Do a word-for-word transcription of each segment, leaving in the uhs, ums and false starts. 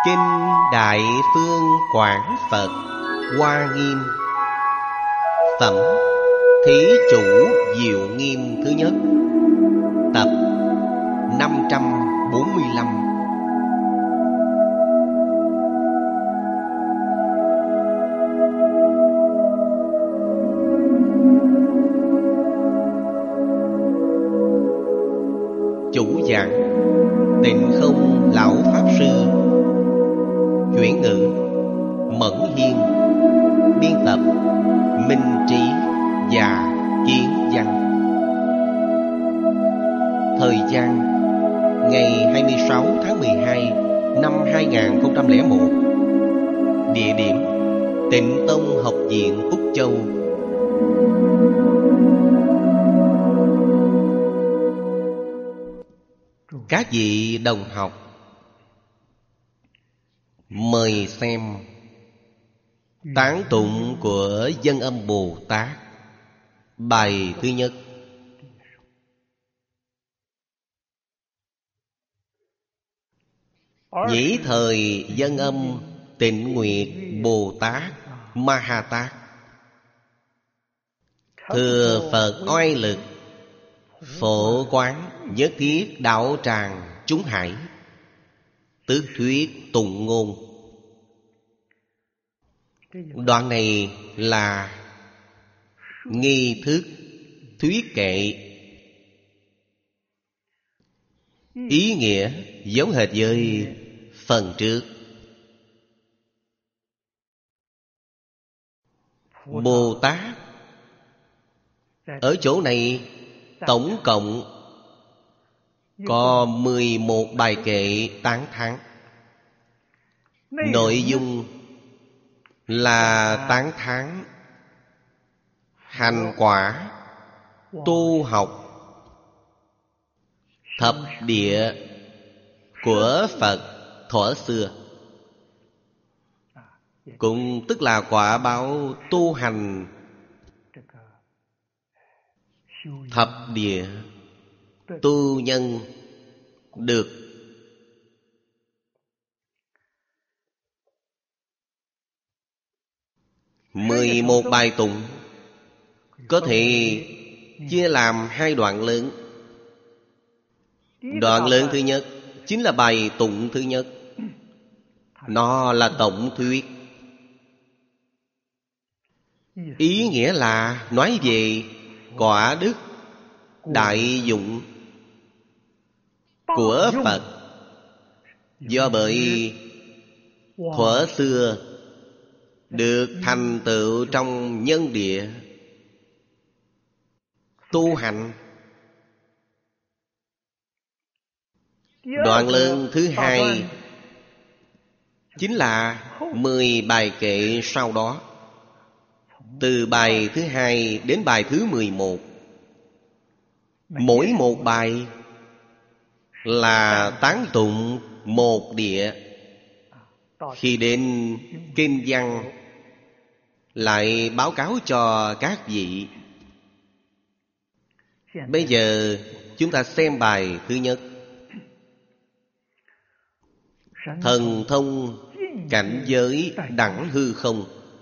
Kinh Đại Phương Quảng Phật Hoa Nghiêm, phẩm Thí Chủ Diệu Nghiêm thứ nhất, tập năm trăm bốn mươi lăm. Chủ giảng Tịnh Không Lão Pháp Sư, chuyển ngữ Mẫn Hiên, biên tập Minh Trí và Kiến Văn. Thời gian ngày hai mươi sáu tháng mười hai năm hai nghìn không trăm lẻ một. Địa điểm Tịnh Tông Học viện Úc Châu. Các vị đồng học, mời xem tán tụng của Dân Âm Bồ Tát, bài thứ nhất. Nhĩ thời Dân Âm Tịnh Nguyệt Bồ Tát Ma Ha Tát, thừa Phật oai lực, phổ quán nhất thiết đạo tràng chúng hải, tứ thuyết tụng ngôn. Đoạn này là nghi thức thuyết kệ, ý nghĩa giống hệt với phần trước. Bồ Tát ở chỗ này tổng cộng có mười một bài kệ tán thán. Nội dung là tán thán hành quả tu học thập địa của Phật thuở xưa, cũng tức là quả báo tu hành thập địa tu nhân được. Mười một bài tụng có thể chia làm hai đoạn lớn. Đoạn lớn thứ nhất chính là bài tụng thứ nhất. Nó là tổng thuyết. Ý nghĩa là nói về quả đức đại dụng của Phật, do bởi thuở xưa được thành tựu trong nhân địa tu hành. Đoạn lớn thứ hai chính là mười bài kệ sau đó, từ bài thứ hai đến bài thứ mười một. Mỗi một bài là tán tụng một địa. Khi đến kinh văn lại báo cáo cho các vị. Bây giờ chúng ta xem bài thứ nhất. Thần thông cảnh giới đẳng hư không,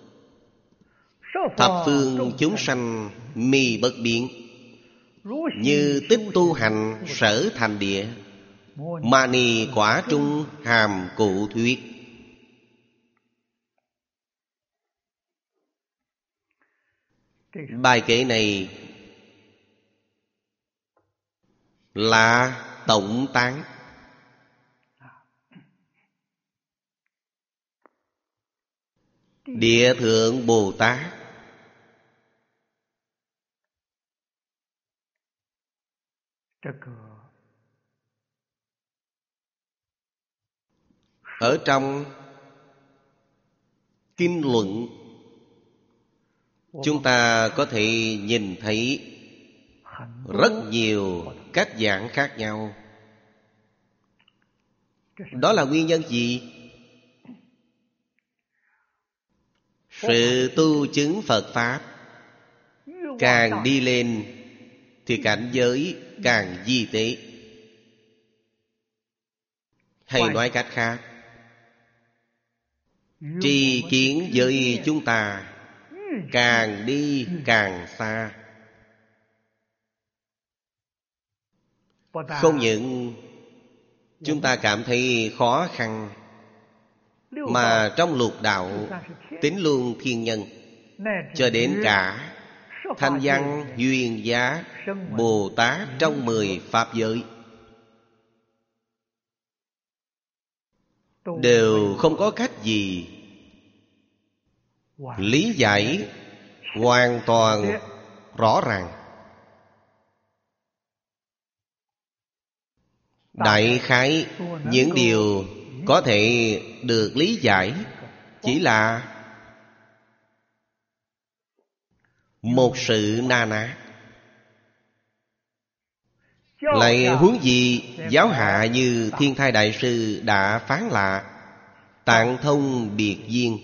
thập phương chúng sanh mi bất biến, như tích tu hành sở thành địa, mani quả trung hàm cụ thuyết. Bài kệ này là tổng tán. Địa Thượng Bồ Tát ở trong kinh luận chúng ta có thể nhìn thấy rất nhiều cách giảng khác nhau. Đó là nguyên nhân gì? Sự tu chứng Phật Pháp càng đi lên thì cảnh giới càng vi tế. Hay nói cách khác, tri kiến với chúng ta càng đi càng xa. Không những chúng ta cảm thấy khó khăn, mà trong lục đạo tính luôn thiên nhân, cho đến cả Thanh Văn, Duyên Giác, Bồ Tát trong mười Pháp giới đều không có cách gì lý giải hoàn toàn rõ ràng. Đại khái những điều có thể được lý giải chỉ là một sự na ná. Lại huống gì giáo hạ như Thiên Thai Đại Sư đã phán lạ Tạng Thông Biệt Duyên.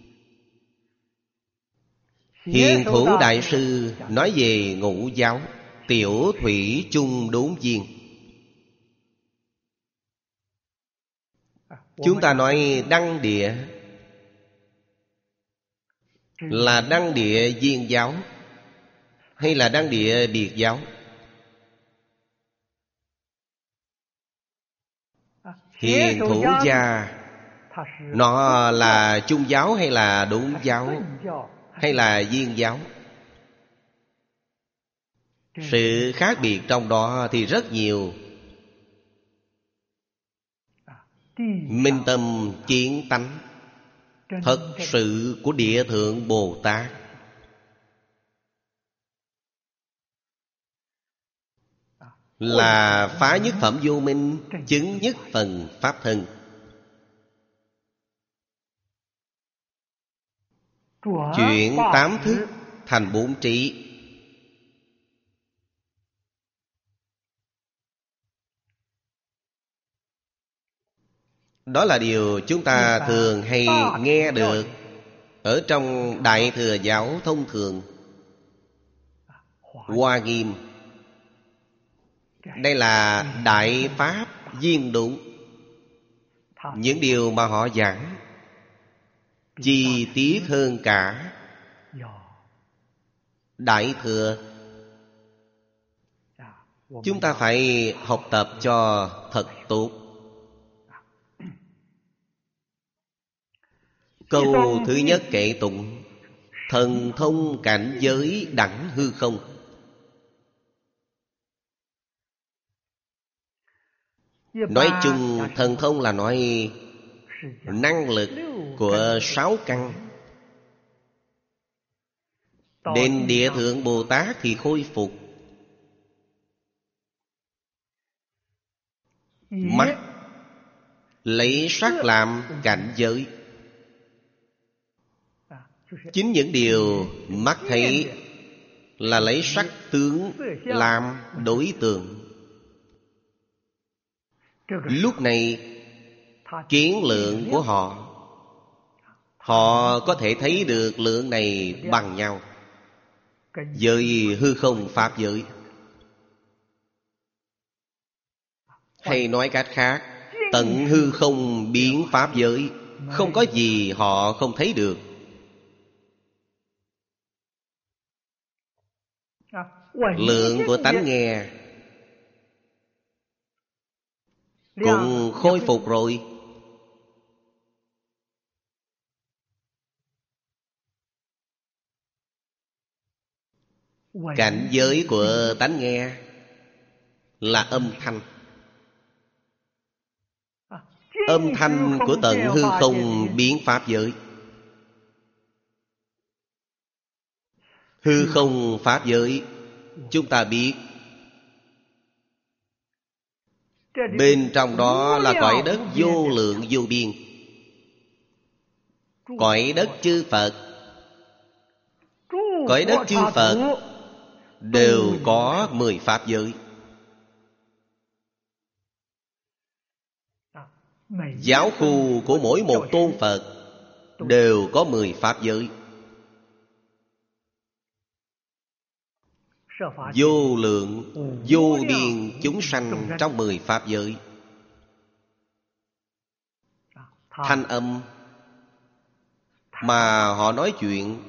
Hiền Thủ Đại Sư nói về ngũ giáo tiểu thủy chung đốn duyên. Chúng ta nói đăng địa là đăng địa duyên giáo hay là đăng địa biệt giáo? Hiền Thủ gia nó là chung giáo hay là đốn giáo hay là duyên giáo? Sự khác biệt trong đó thì rất nhiều. Minh tâm kiến tánh thật sự của Địa Thượng Bồ Tát là phá nhất phẩm vô minh, chứng nhất phần pháp thân. Chuyển tám thức thành bốn trí. Đó là điều chúng ta thường hay nghe được ở trong Đại Thừa Giáo thông thường. Hoa Nghiêm, đây là Đại Pháp viên đủ. Những điều mà họ giảng chi tiết hơn cả Đại Thừa. Chúng ta phải học tập cho thật tốt. Câu thứ nhất kệ tụng thần thông cảnh giới đẳng hư không. Nói chung thần thông là nói năng lực của sáu căn. Đến Địa Thượng Bồ Tát thì khôi phục mắt, lấy sắc làm cảnh giới. Chính những điều mắt thấy là lấy sắc tướng làm đối tượng. Lúc này kiến lượng của họ, họ có thể thấy được lượng này bằng nhau với hư không pháp giới. Hay nói cách khác, tận hư không biến pháp giới, không có gì họ không thấy được. Lượng của tánh nghe cũng khôi phục rồi. Cảnh giới của tánh nghe là âm thanh. Âm thanh của tận hư không biến pháp giới. Hư không pháp giới, chúng ta biết bên trong đó là cõi đất vô lượng vô biên. Cõi đất chư Phật, cõi đất chư Phật đều có mười pháp giới. Giáo khu của mỗi một tôn Phật đều có mười pháp giới. Vô lượng, vô biên chúng sanh trong mười pháp giới. Thanh âm mà họ nói chuyện,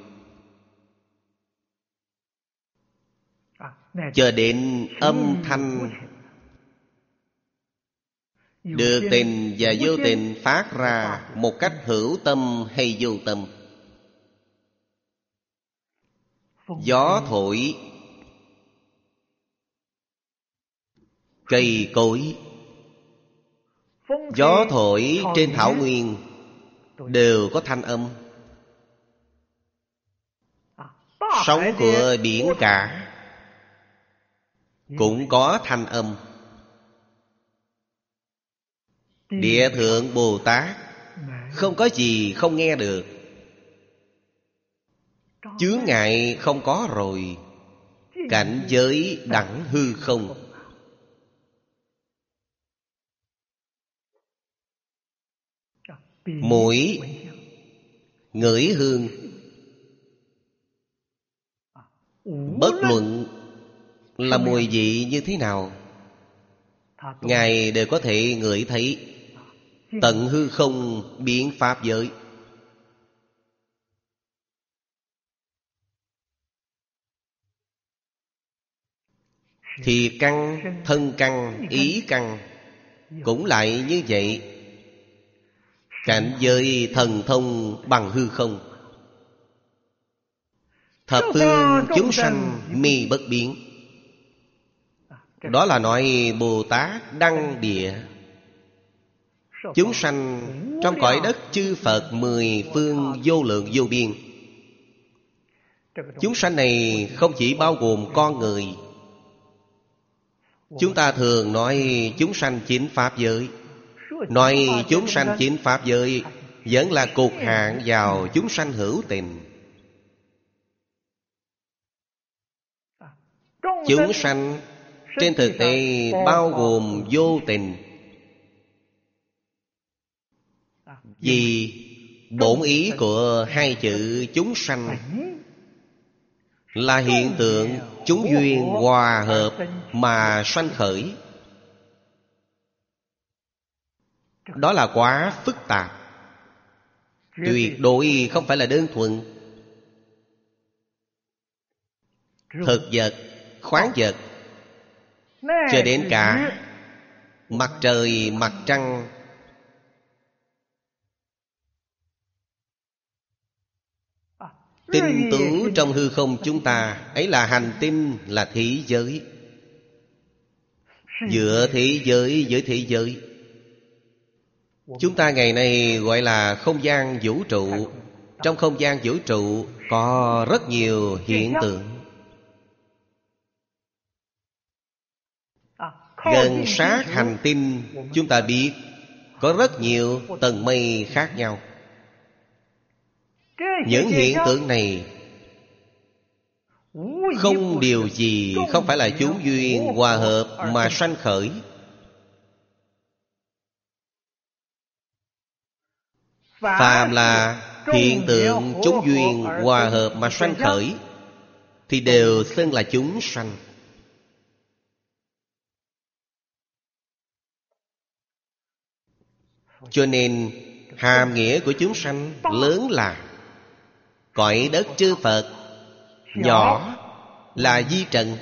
cho đến âm thanh được tình và vô tình phát ra một cách hữu tâm hay vô tâm. Gió thổi, cây cối, gió thổi trên thảo nguyên đều có thanh âm. Sóng của biển cả cũng có thanh âm. Địa Thượng Bồ Tát không có gì không nghe được. Chướng ngại không có rồi, cảnh giới đẳng hư không. Mũi ngửi hương, bất luận là mùi vị như thế nào, Ngài đều có thể ngửi thấy. Tận hư không biến pháp giới. Thì căn, thân căn, ý căn cũng lại như vậy. Cảnh giới thần thông bằng hư không. Thập phương chúng sanh mi bất biến. Đó là nói Bồ Tát đăng địa. Chúng sanh trong cõi đất chư Phật mười phương vô lượng vô biên. Chúng sanh này không chỉ bao gồm con người. Chúng ta thường nói chúng sanh chín pháp giới. Nói chúng sanh chín pháp giới vẫn là cục hạn vào chúng sanh hữu tình. Chúng sanh trên thực tế bao gồm vô tình. Vì bổn ý của hai chữ chúng sanh là hiện tượng chúng duyên hòa hợp mà sanh khởi. Đó là quá phức tạp, tuyệt đối không phải là đơn thuần. Thực vật, khoáng vật, cho đến cả mặt trời, mặt trăng, tinh tú trong hư không chúng ta, ấy là hành tinh, là thế giới. Giữa thế giới với thế giới, chúng ta ngày nay gọi là không gian vũ trụ. Trong không gian vũ trụ có rất nhiều hiện tượng. Gần sát hành tinh, chúng ta biết có rất nhiều tầng mây khác nhau. Những hiện tượng này không điều gì không phải là chúng duyên hòa hợp mà sanh khởi. Phàm là hiện tượng chúng duyên hòa hợp mà sanh khởi thì đều xưng là chúng sanh. Cho nên hàm nghĩa của chúng sanh lớn là cõi đất chư Phật, nhỏ là vi trần.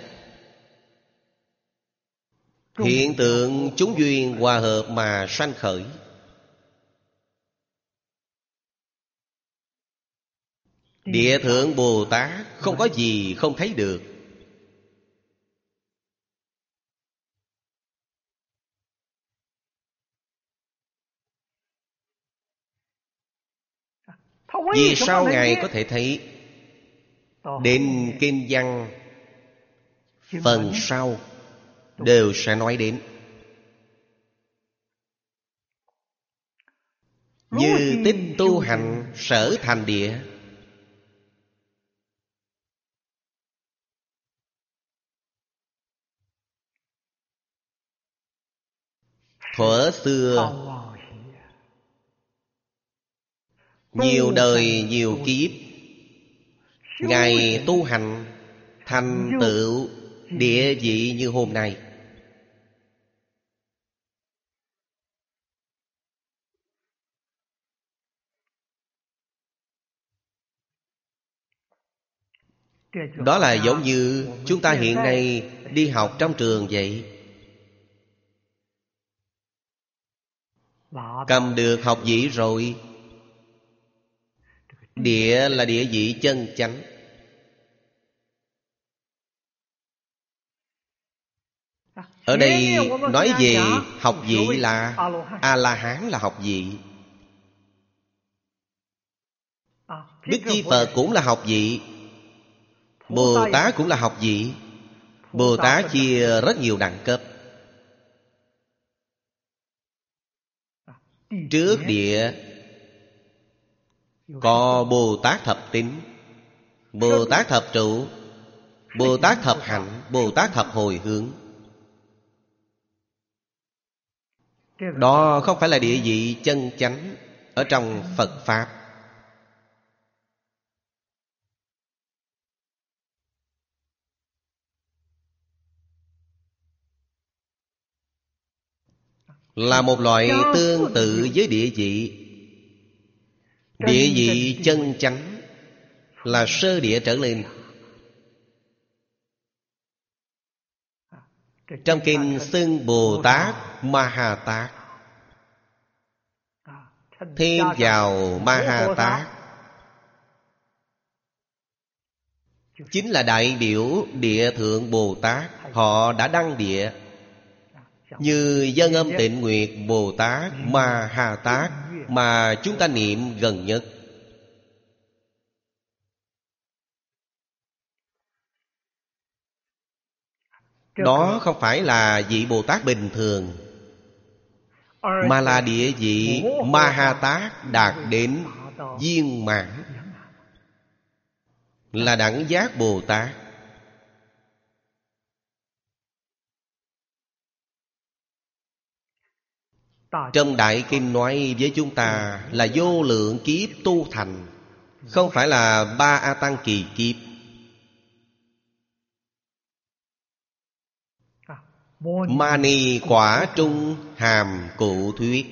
Hiện tượng chúng duyên hòa hợp mà sanh khởi. Địa Thượng Bồ Tát không có gì không thấy được. Vì sao Ngài có thể thấy? Đến kinh văn phần sau đều sẽ nói đến. Như tích tu hành sở thành địa. Thuở xưa, nhiều đời nhiều kiếp, Ngài tu hành thành tựu địa vị như hôm nay. Đó là giống như chúng ta hiện nay đi học trong trường vậy. Cầm được học vị rồi. Địa là địa vị chân chánh. Ở đây nói về học vị là A-la-hán là học vị. Đức Di Phật cũng là học vị. Bồ Tát cũng là học vị. Bồ Tát chia rất nhiều đẳng cấp. Trước địa có Bồ Tát thập tín, Bồ Tát thập trụ, Bồ Tát thập hạnh, Bồ Tát thập hồi hướng. Đó không phải là địa vị chân chánh ở trong Phật Pháp. Là một loại tương tự với địa vị. Địa vị chân chánh là sơ địa trở lên. Trong kinh xưng Bồ Tát Ma Ha Tát, thêm vào Ma Ha Tát chính là đại biểu địa thượng Bồ Tát. Họ đã đăng địa. Như Dân Âm Tịnh Nguyệt Bồ Tát Ma Ha Tát mà chúng ta niệm gần nhất. Đó không phải là vị Bồ Tát bình thường, mà là địa vị Ma Ha Tát đạt đến viên mãn, là đẳng giác Bồ Tát. Trong Đại Kinh nói với chúng ta là vô lượng kiếp tu thành, không phải là ba A Tăng kỳ kiếp. Mani quả trung hàm cụ thuyết.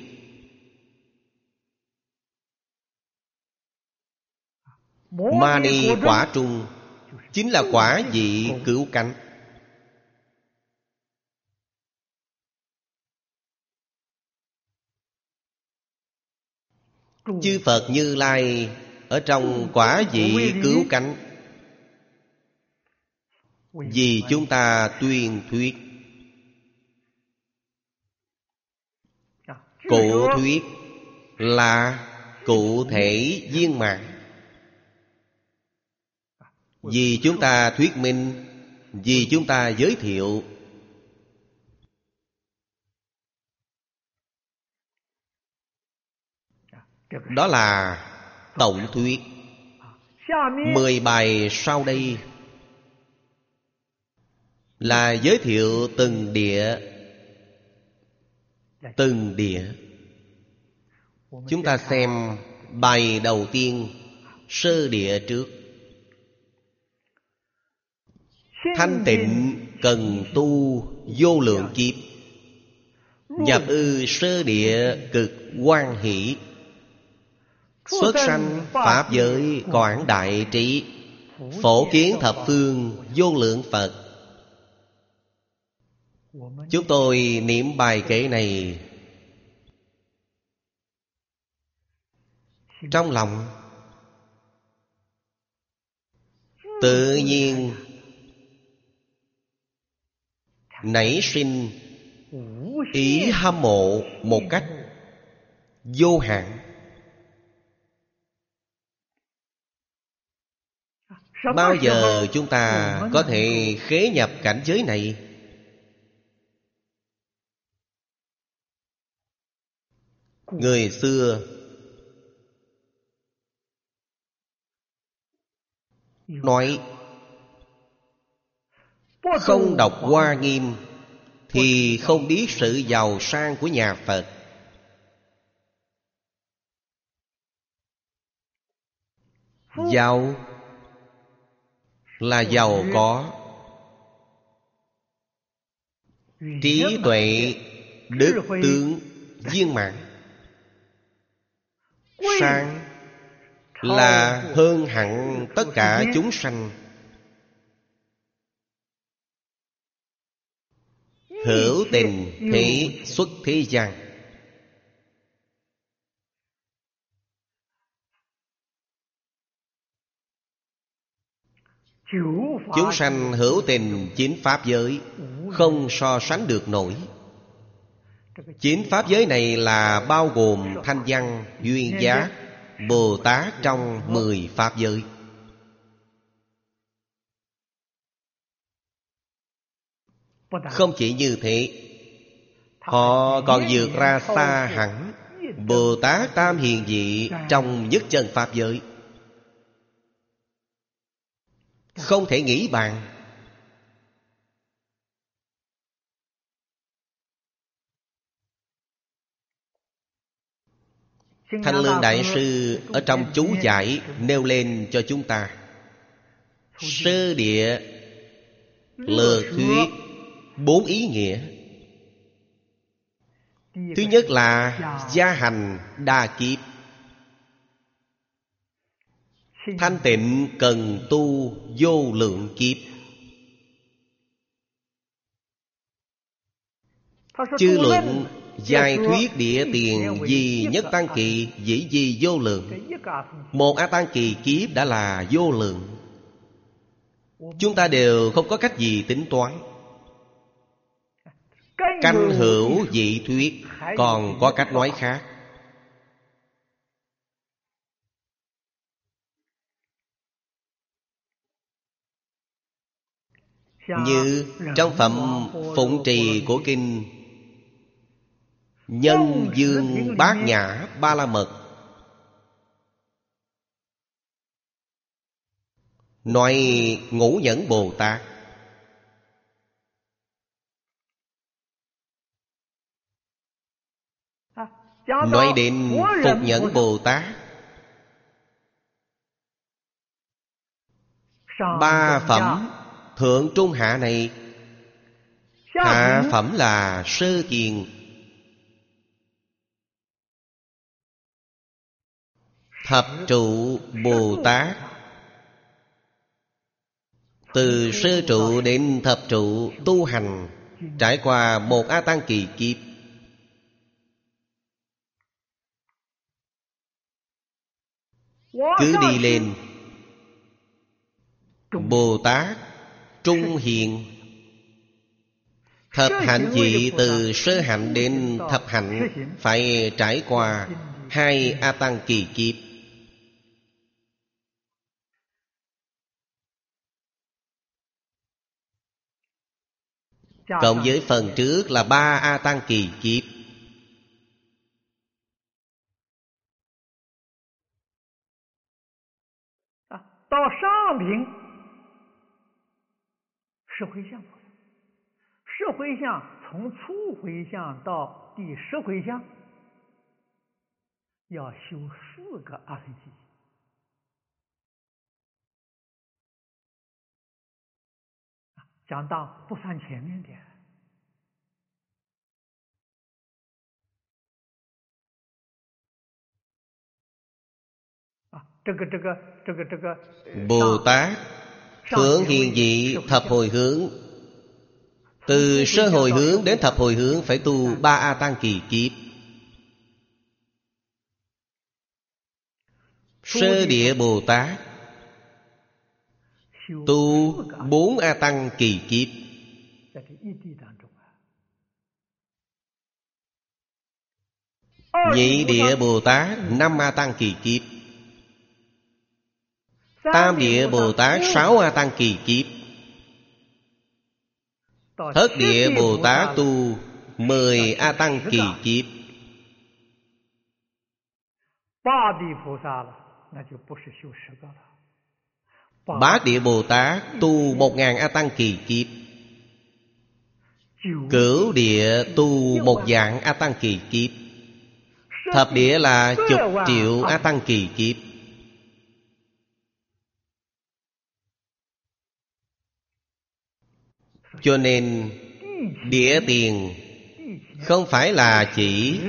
Mani quả trung chính là quả vị cứu cánh. Chư Phật Như Lai ở trong quả vị cứu cánh vì chúng ta tuyên thuyết. Cụ thuyết là cụ thể viên mãn, vì chúng ta thuyết minh, vì chúng ta giới thiệu. Đó là tổng thuyết. Mười bài sau đây là giới thiệu từng địa. Từng địa. Chúng ta xem bài đầu tiên, sơ địa trước. Thanh tịnh cần tu vô lượng kiếp, nhập ư sơ địa cực hoan hỷ, xuất sanh pháp giới quảng đại trí, phổ kiến thập phương vô lượng Phật. Chúng tôi niệm bài kệ này trong lòng tự nhiên nảy sinh ý hâm mộ một cách vô hạn. Bao giờ chúng ta có thể khế nhập cảnh giới này? Người xưa nói không đọc Hoa Nghiêm thì không biết sự giàu sang của nhà Phật. Giàu là giàu có, trí tuệ đức tướng viên mãn. Sang là hơn hẳn tất cả chúng sanh. hữu tình thế xuất thế gian. Chúng sanh hữu tình chín pháp giới, không so sánh được nổi. Chín pháp giới này là bao gồm thanh văn, duyên giác, Bồ Tát trong mười pháp giới. Không chỉ như thế, họ còn vượt ra xa hẳn Bồ Tát Tam Hiền Vị trong nhất chân pháp giới. Không thể nghĩ bàn. Thanh Lương Đại Sư ở trong chú giải nêu lên cho chúng ta sơ địa lược thuyết bốn ý nghĩa. Thứ nhất là gia hành đa kiếp. Thanh tịnh cần tu vô lượng kiếp. Chư luận giải thuyết địa tiền vì nhất tăng kỳ dĩ di vô lượng. Một A Tăng kỳ kiếp đã là vô lượng. Chúng ta đều không có cách gì tính toán. Canh hữu dị thuyết còn có cách nói khác. Như trong phẩm phụng trì của kinh Nhân Dương Bát Nhã Ba La Mật, nói Ngũ Nhẫn Bồ Tát. Nói đến Phục Nhẫn Bồ Tát, ba phẩm thượng trung hạ này, hạ phẩm là sơ thiền, thập trụ Bồ Tát. Từ sơ trụ đến thập trụ tu hành trải qua một A Tăng kỳ kiếp. Cứ đi lên, Bồ Tát trung hiền, thập hạnh vị từ sơ hạnh đến thập hạnh phải trải qua hai A Tăng kỳ kiếp. Cộng với phần trước là ba A Tăng kỳ kiếp. Bồ Tát Thượng Hiền Vị thập hồi hướng. Từ sơ hồi hướng đến thập hồi hướng phải tu ba A Tăng kỳ kiếp. Sơ địa Bồ Tát tu bốn A Tăng kỳ kiếp. Nhị địa Bồ Tát năm A Tăng kỳ kiếp. Tam địa Bồ Tát sáu A Tăng kỳ kiếp. Thất địa Bồ Tát tu mười A Tăng kỳ kiếp. Bát địa Bồ Tát tu một ngàn A Tăng kỳ kiếp. Cửu địa tu một vạn A Tăng kỳ kiếp. Thập địa là chục triệu A Tăng kỳ kiếp. Cho nên địa tiền không phải là chỉ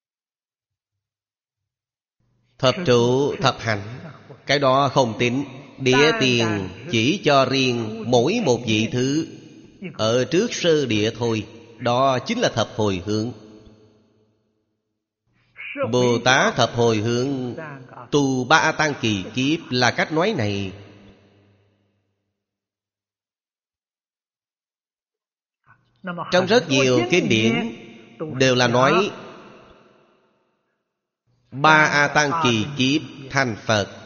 thập trụ thập hạnh, cái đó không tính. Địa tiền chỉ cho riêng mỗi một vị thứ ở trước sơ địa thôi. Đó chính là thập hồi hướng. Bồ Tát thập hồi hướng tu ba A Tăng kỳ kiếp là cách nói này. Trong rất nhiều kinh điển đều là nói ba A Tăng kỳ kiếp thành Phật.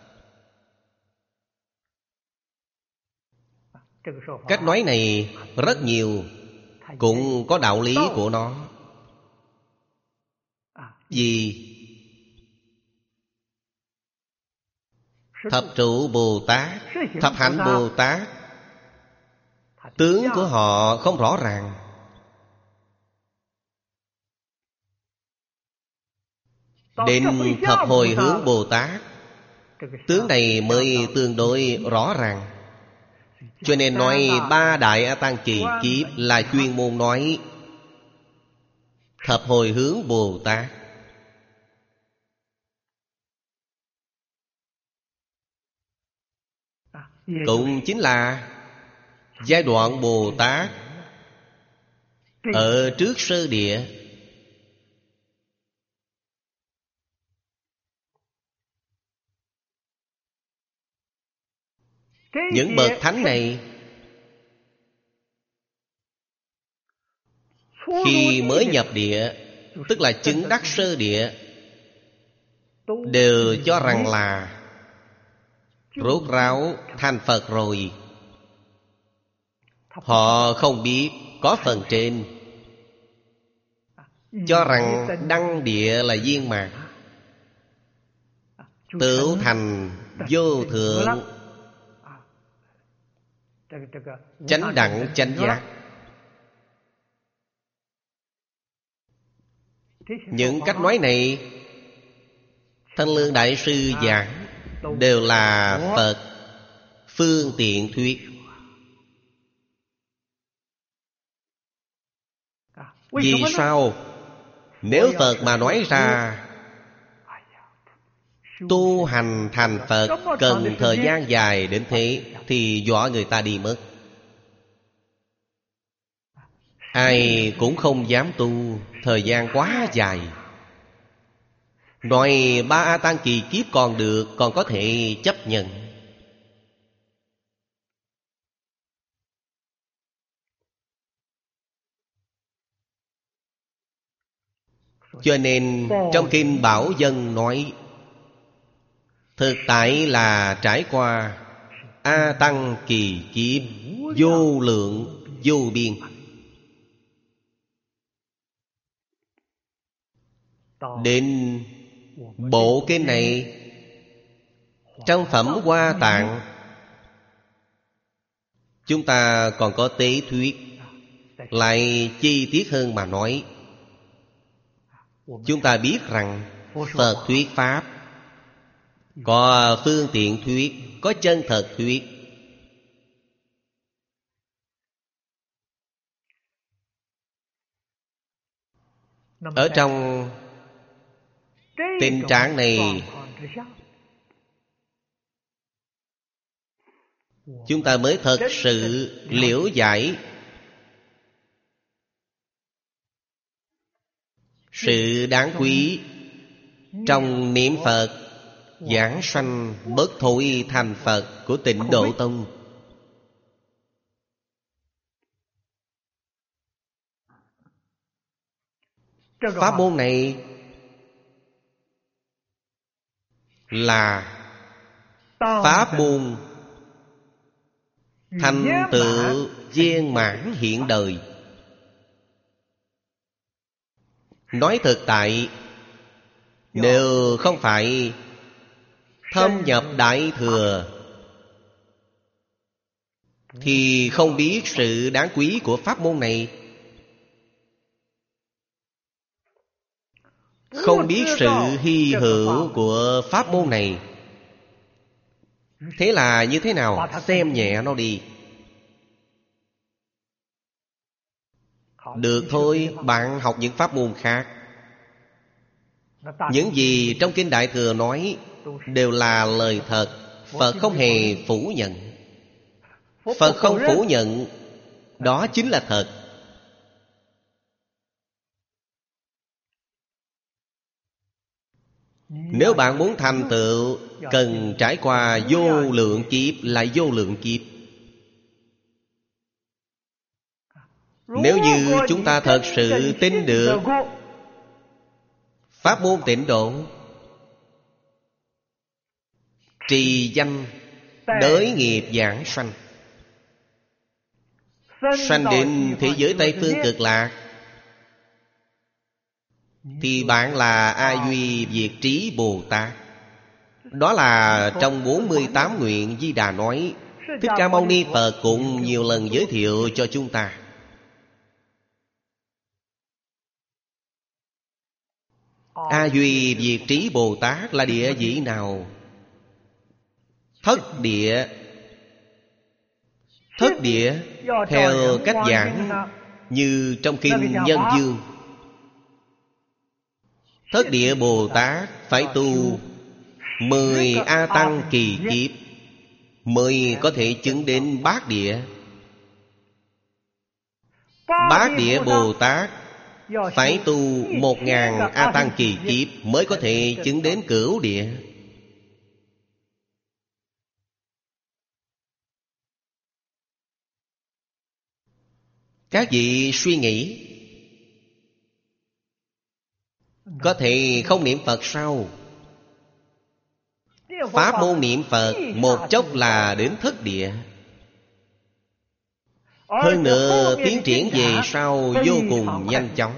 Cách nói này rất nhiều, cũng có đạo lý của nó. Vì thập trụ Bồ Tát, thập hạnh Bồ Tát, tướng của họ không rõ ràng. Đến thập hồi hướng Bồ Tát, tướng này mới tương đối rõ ràng. Cho nên nói ba đại A Tăng kỳ kiếp là chuyên môn nói thập hồi hướng Bồ Tát. Cũng chính là giai đoạn Bồ Tát ở trước sơ địa. Những bậc thánh này khi mới nhập địa, tức là chứng đắc sơ địa, đều cho rằng là rốt ráo thành Phật rồi. Họ không biết có phần trên, cho rằng đăng địa là viên mãn, tựu thành vô thượng chánh đẳng chánh giác. Những cách nói này Thanh Lương Đại Sư giảng đều là Phật phương tiện thuyết. Vì sao? Nếu Phật mà nói ra tu hành thành Phật cần thời gian dài đến thế, thì dọa người ta đi mất. Ai cũng không dám tu, thời gian quá dài. Nói ba A Tăng kỳ kiếp còn được, còn có thể chấp nhận. Cho nên trong kinh Bảo Dân nói, thực tại là trải qua A Tăng kỳ kiếp vô lượng vô biên. Đến bộ kinh này, trong Phẩm Hoa Tạng, chúng ta còn có tế thuyết, lại chi tiết hơn mà nói. Chúng ta biết rằng Phật thuyết Pháp có phương tiện thuyết, có chân thật thuyết. Ở trong tình trạng này, chúng ta mới thật sự liễu giải sự đáng quý trong niệm Phật giảng sanh bất thối thành Phật của Tịnh Độ Tông. Pháp môn này là pháp môn thành tựu viên mãn hiện đời. Nói thực tại, nếu không phải thâm nhập Đại Thừa thì không biết sự đáng quý của pháp môn này, không biết sự hy hữu của pháp môn này. Thế là như thế nào? Xem nhẹ nó đi. Được thôi, bạn học những pháp môn khác. Những gì trong Kinh Đại Thừa nói đều là lời thật, Phật không hề phủ nhận. Phật không phủ nhận, đó chính là thật. Nếu bạn muốn thành tựu, cần trải qua vô lượng kiếp lại vô lượng kiếp. Nếu như chúng ta thật sự tin được pháp môn tịnh độ, trì danh đới nghiệp giảng sanh, sanh đến thế giới Tây Phương Cực Lạc, thì bạn là A Duy Việt Trí Bồ Tát. Đó là trong bốn mươi tám nguyện Di Đà nói. Thích Ca Mâu Ni Phật cũng nhiều lần giới thiệu cho chúng ta. A Duy Việt Trí Bồ Tát là địa vị nào? Thất địa. Thất địa theo cách giảng như trong kinh Nhân Dương. Thất địa Bồ Tát phải tu mười A Tăng kỳ kiếp mới có thể chứng đến bát địa. Bát địa Bồ Tát phải tu một ngàn A Tăng kỳ kiếp mới có thể chứng đến cửu địa. Các vị suy nghĩ, có thể không niệm Phật sao? Pháp môn niệm Phật một chốc là đến thất địa. Hơn nữa tiến triển về sau vô cùng nhanh chóng.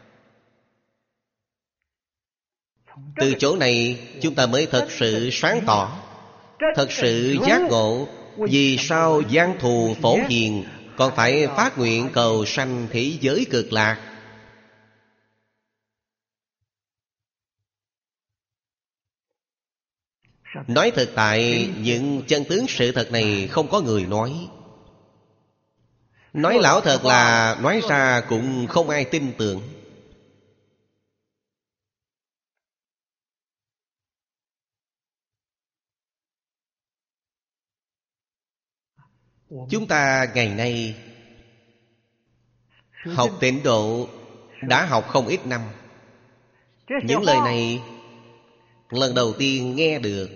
Từ chỗ này chúng ta mới thật sự sáng tỏ, thật sự giác ngộ. Vì sao giang thù phổ hiền còn phải phát nguyện cầu sanh thế giới Cực Lạc? Nói thực tại, những chân tướng sự thật này không có người nói. Nói lão thật là nói ra cũng không ai tin tưởng. Chúng ta ngày nay học tịnh độ đã học không ít năm. Những lời này lần đầu tiên nghe được.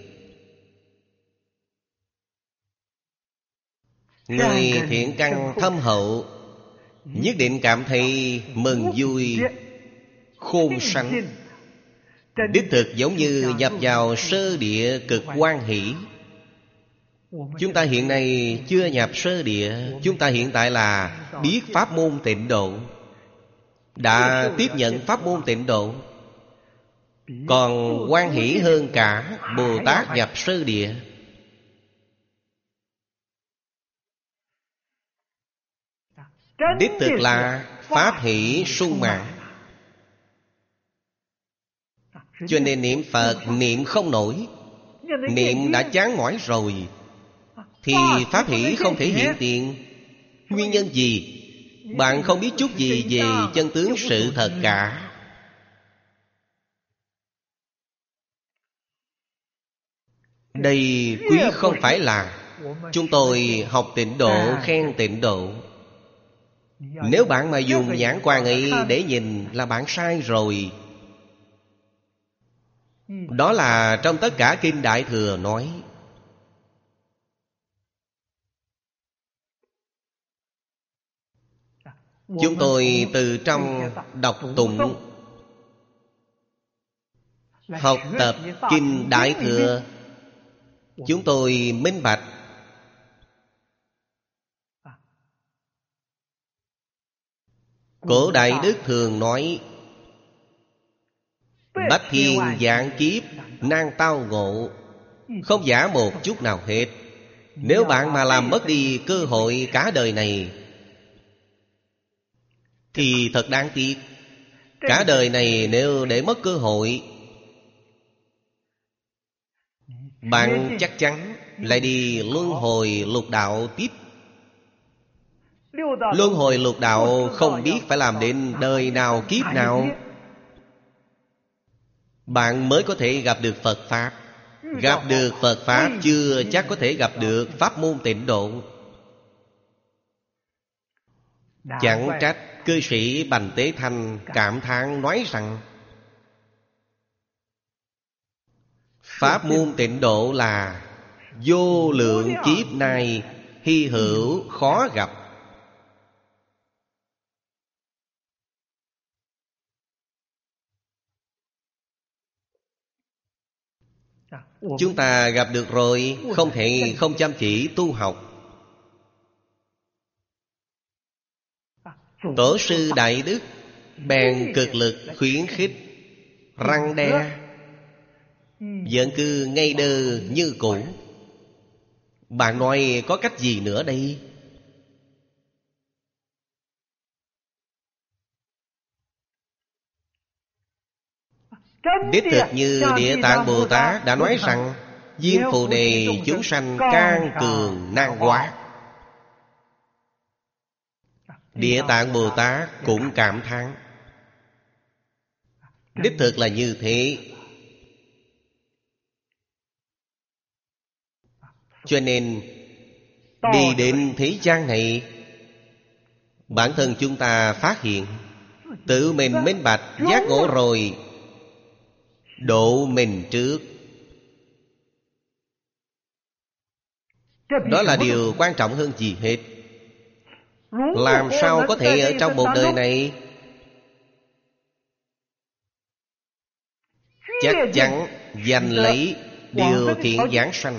Người thiện căn thâm hậu nhất định cảm thấy mừng vui khôn sanh. Đích thực giống như nhập vào sơ địa cực hoan hỷ. Chúng ta hiện nay chưa nhập sơ địa. Chúng ta hiện tại là biết pháp môn tịnh độ, đã tiếp nhận pháp môn tịnh độ, còn hoan hỷ hơn cả Bồ Tát nhập sơ địa. Đích thực là pháp hỷ sung mãn. Cho nên niệm Phật niệm không nổi. Niệm đã chán mỏi rồi thì pháp hỷ không thể hiện tiền. Nguyên nhân gì? Bạn không biết chút gì về chân tướng sự thật cả. Đây quý không phải là chúng tôi học tịnh độ khen tịnh độ. Nếu bạn mà dùng nhãn quan ấy để nhìn là bạn sai rồi. Đó là trong tất cả kinh Đại Thừa nói. Chúng tôi từ trong đọc tụng, học tập kinh Đại Thừa, chúng tôi minh bạch Cổ Đại Đức thường nói bách thiên vạn kiếp nan tao ngộ, không giả một chút nào hết. Nếu bạn mà làm mất đi cơ hội cả đời này thì thật đáng tiếc. Cả đời này nếu để mất cơ hội, bạn chắc chắn lại đi luân hồi lục đạo tiếp. Luân hồi lục đạo không biết phải làm đến đời nào kiếp nào bạn mới có thể gặp được Phật Pháp. Gặp được Phật Pháp chưa chắc có thể gặp được pháp môn Tịnh Độ. Chẳng trách cư sĩ Bành Tế Thanh cảm thán nói rằng pháp môn Tịnh Độ là vô lượng kiếp này hy hữu khó gặp. Chúng ta gặp được rồi, không thể không chăm chỉ tu học. Tổ sư Đại Đức bèn cực lực khuyến khích, răn đe, vẫn cứ ngây đơ như cũ. Bạn nói có cách gì nữa đây? Đích thực như Địa Tạng Bồ Tát đã nói rằng viên Phù Đề chúng sanh can cường nan hóa. Địa Tạng Bồ Tát cũng cảm thán. Đích thực là như thế. Cho nên đi đến thế gian này, bản thân chúng ta phát hiện tự mình minh bạch giác ngộ rồi, độ mình trước. Đó là điều quan trọng hơn gì hết. Làm sao có thể ở trong một đời này chắc chắn giành lấy điều kiện giảng sanh?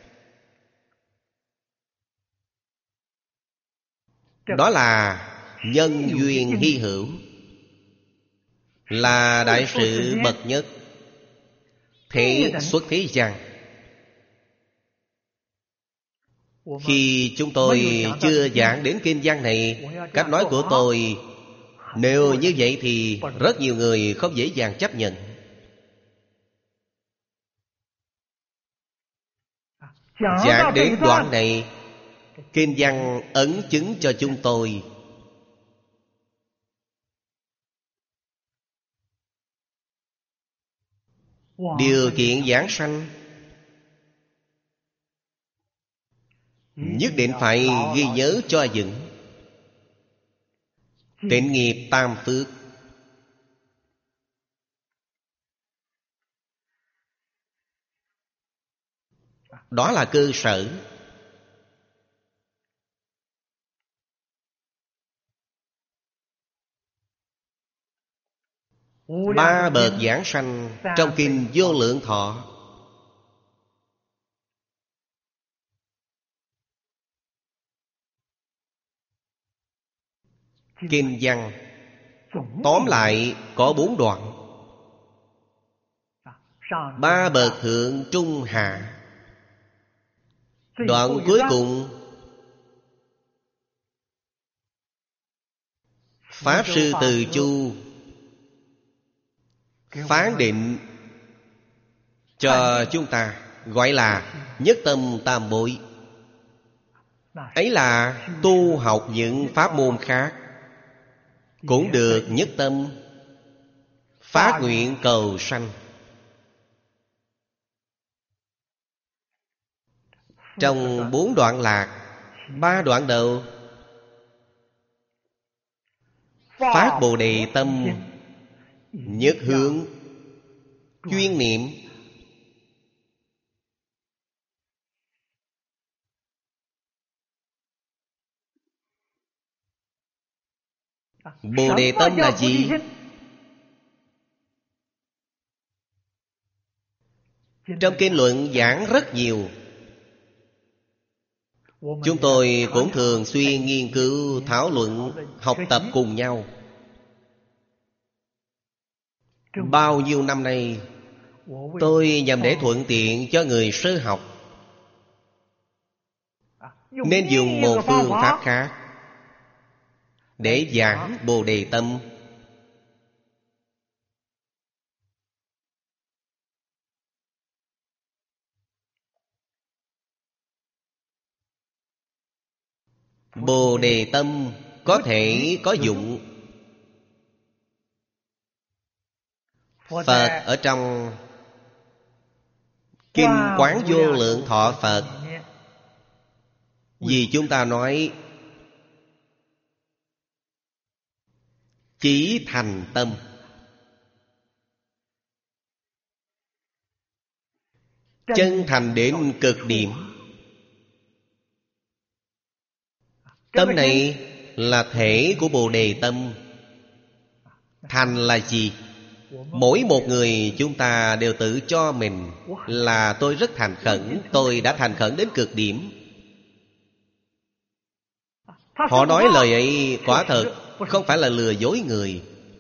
Đó là nhân duyên hy hữu, là đại sự bậc nhất thế xuất thế gian. Khi chúng tôi chưa giảng đến kinh văn này, cách nói của tôi nếu như vậy thì rất nhiều người không dễ dàng chấp nhận. Giảng đến đoạn này, kinh văn ấn chứng cho chúng tôi điều kiện giảng sanh nhất định phải ghi nhớ cho vững. Tịnh nghiệp tam phước, đó là cơ sở. Ba bậc giảng sanh trong kinh Vô Lượng Thọ, kinh văn tóm lại có bốn đoạn. Ba bậc thượng trung hạ, đoạn cuối cùng Pháp Sư Từ Chu phán định cho chúng ta, gọi là nhất tâm tam bội. Ấy là tu học những pháp môn khác cũng được nhất tâm phát nguyện cầu sanh. Trong bốn đoạn lạc, ba đoạn đầu phát Bồ Đề tâm, nhất hướng chuyên niệm. Bồ Đề tâm là gì? Trong kinh luận giảng rất nhiều. Chúng tôi cũng thường xuyên nghiên cứu, thảo luận, học tập cùng nhau. Bao nhiêu năm nay, tôi nhằm để thuận tiện cho người sơ học nên dùng một phương pháp khác để giảng Bồ Đề tâm. Bồ Đề tâm có thể có dụng. Phật ở trong Kinh Quán Vô Lượng Thọ Phật. Vì chúng ta nói chí thành tâm, chân thành đến cực điểm. Tâm này là thể của Bồ Đề tâm. Thành là gì? Mỗi một người chúng ta đều tự cho mình là tôi rất thành khẩn, tôi đã thành khẩn đến cực điểm. Họ nói lời ấy quả thật không phải là lừa dối người,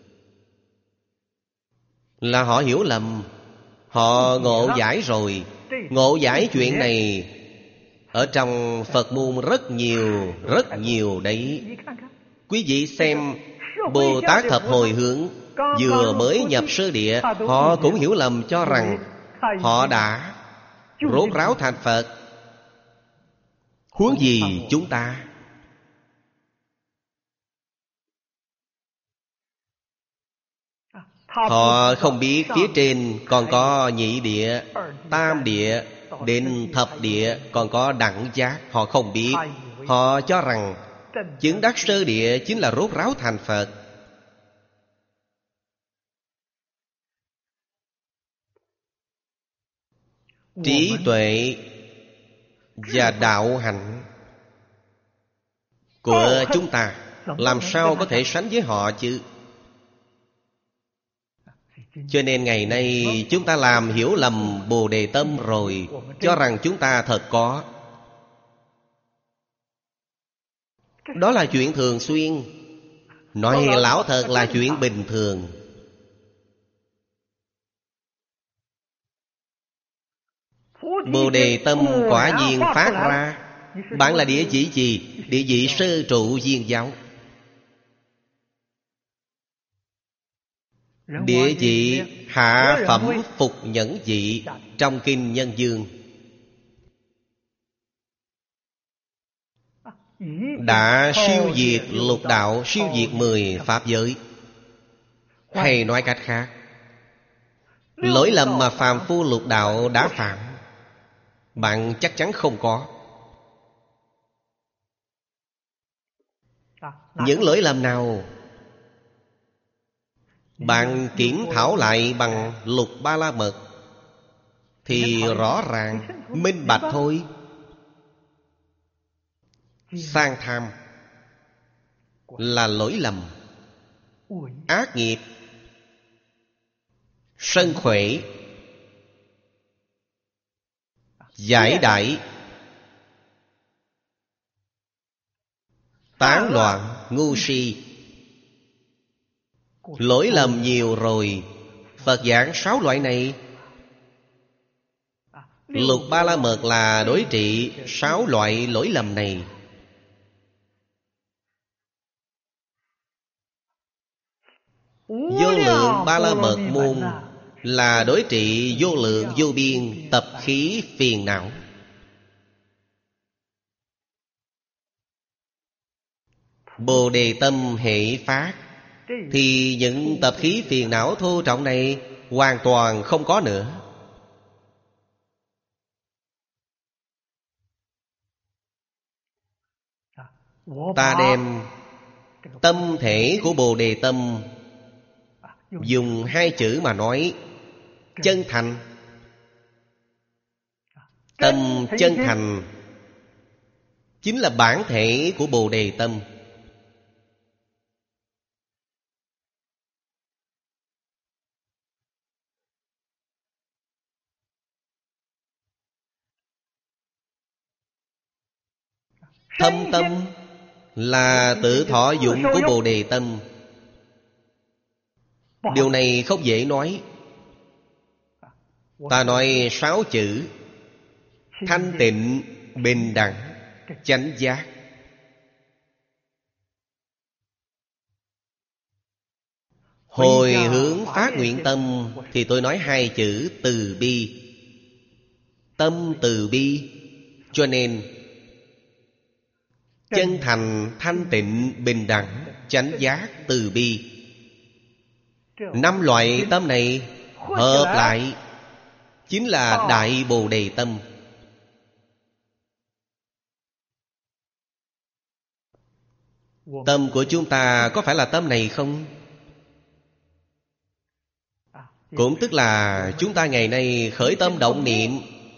là họ hiểu lầm. Họ ngộ giải rồi. Ngộ giải chuyện này ở trong Phật môn rất nhiều, rất nhiều đấy. Quý vị xem Bồ Tát Thập Hồi Hướng vừa mới nhập sơ địa, họ cũng hiểu lầm cho rằng họ đã rốt ráo thành Phật. Huống gì chúng ta? Họ không biết phía trên còn có nhị địa, tam địa, đến thập địa còn có đẳng giác. Họ không biết. Họ cho rằng chứng đắc sơ địa chính là rốt ráo thành Phật. Trí tuệ và đạo hạnh của chúng ta làm sao có thể sánh với họ chứ? Cho nên ngày nay chúng ta làm hiểu lầm Bồ Đề tâm rồi, cho rằng chúng ta thật có. Đó là chuyện thường xuyên. Nói lão thật là chuyện bình thường. Bồ Đề tâm quả nhiên phát ra. Bạn là địa chỉ gì? Địa vị sơ trụ viên giáo. Địa vị hạ phẩm phục nhẫn vị trong Kinh Nhân Dương. Đã siêu diệt lục đạo, siêu diệt mười pháp giới. Hay nói cách khác, lỗi lầm mà phàm phu lục đạo đã phạm, bạn chắc chắn không có. Những lỗi lầm nào? Bạn kiểm thảo lại bằng Lục Ba La Mật thì rõ ràng, minh bạch thôi. Sang tham là lỗi lầm, ác nghiệp. Sân khỏe, giải đãi, tán loạn, ngu si. Lỗi lầm nhiều rồi. Phật giảng sáu loại này. Lục Ba La Mật là đối trị sáu loại lỗi lầm này. Vô lượng Ba La Mật môn là đối trị vô lượng vô biên tập khí phiền não. Bồ Đề tâm hệ phát thì những tập khí phiền não thô trọng này hoàn toàn không có nữa. Ta đem tâm thể của Bồ Đề tâm dùng hai chữ mà nói: chân thành. Tâm chân thành chính là bản thể của Bồ Đề tâm. Thâm tâm là tự thọ dụng của Bồ Đề tâm. Điều này không dễ nói. Ta nói sáu chữ: thanh tịnh, bình đẳng, chánh giác. Hồi hướng phát nguyện tâm thì tôi nói hai chữ: từ bi. Tâm từ bi. Cho nên chân thành, thanh tịnh, bình đẳng, chánh giác, từ bi, năm loại tâm này hợp lại chính là Đại Bồ Đề Tâm. Tâm của chúng ta có phải là tâm này không? Cũng tức là chúng ta ngày nay khởi tâm động niệm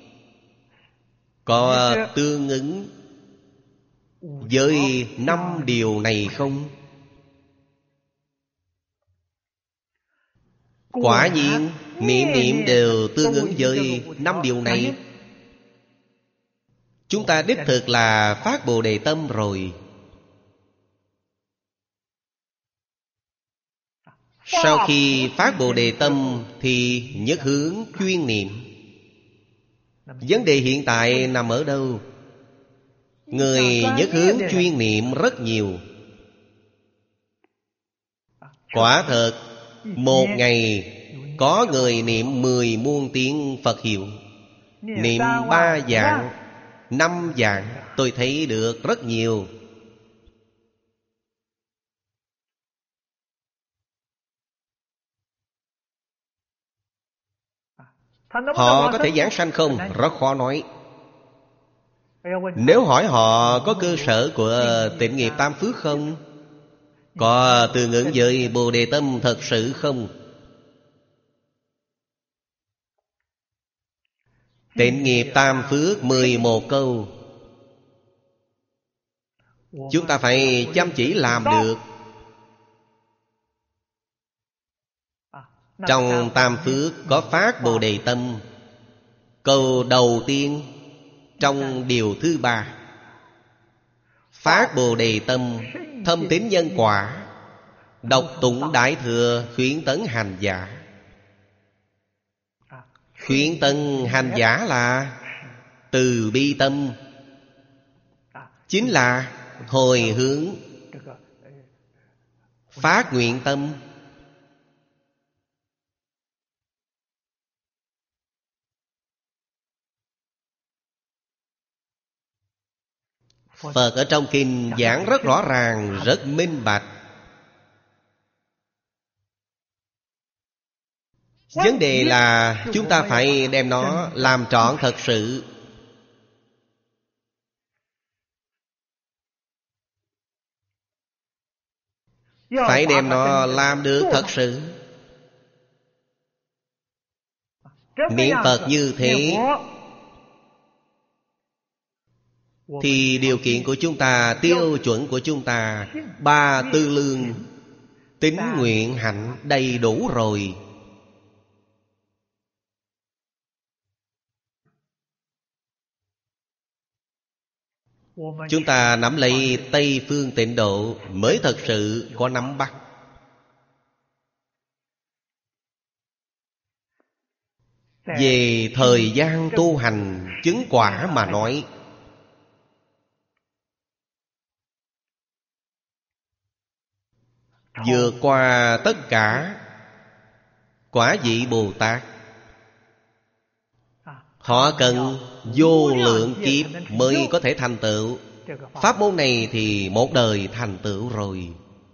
có tương ứng với năm điều này không? Quả nhiên niệm niệm đều tương ứng với năm điều này. Chúng ta đích thực là phát Bồ Đề Tâm rồi. Sau khi phát Bồ Đề Tâm thì nhất hướng chuyên niệm. Vấn đề hiện tại nằm ở đâu? Người nhất hướng chuyên niệm rất nhiều. Quả thật, một ngày có người niệm mười muôn tiếng Phật hiệu, niệm ba vạn, năm vạn, tôi thấy được rất nhiều. Họ có thể giảng sanh không? Rất khó nói. Nếu hỏi họ có cơ sở của tịnh nghiệp tam phước không? Có tương ứng với Bồ Đề Tâm thật sự không? Tịnh nghiệp tam phước mười một câu, chúng ta phải chăm chỉ làm được. Trong tam phước có phát Bồ Đề Tâm. Câu đầu tiên trong điều thứ ba, phát Bồ Đề Tâm, thâm tín nhân quả, đọc tụng Đại Thừa, khuyến tấn hành giả. Khuyến tấn hành giả là từ bi tâm, chính là hồi hướng phát nguyện tâm. Phật ở trong kinh giảng rất rõ ràng, rất minh bạch. Vấn đề là chúng ta phải đem nó làm trọn thật sự. Phải đem nó làm được thật sự. Niệm Phật như thế thì điều kiện của chúng ta, tiêu chuẩn của chúng ta, ba tư lương, tín nguyện hạnh đầy đủ rồi. Chúng ta nắm lấy Tây Phương Tịnh Độ mới thật sự có nắm bắt. Về thời gian tu hành chứng quả mà nói, vượt qua tất cả quả vị Bồ Tát. Họ cần vô lượng kiếp mới có thể thành tựu. Pháp môn này thì một đời thành tựu rồi.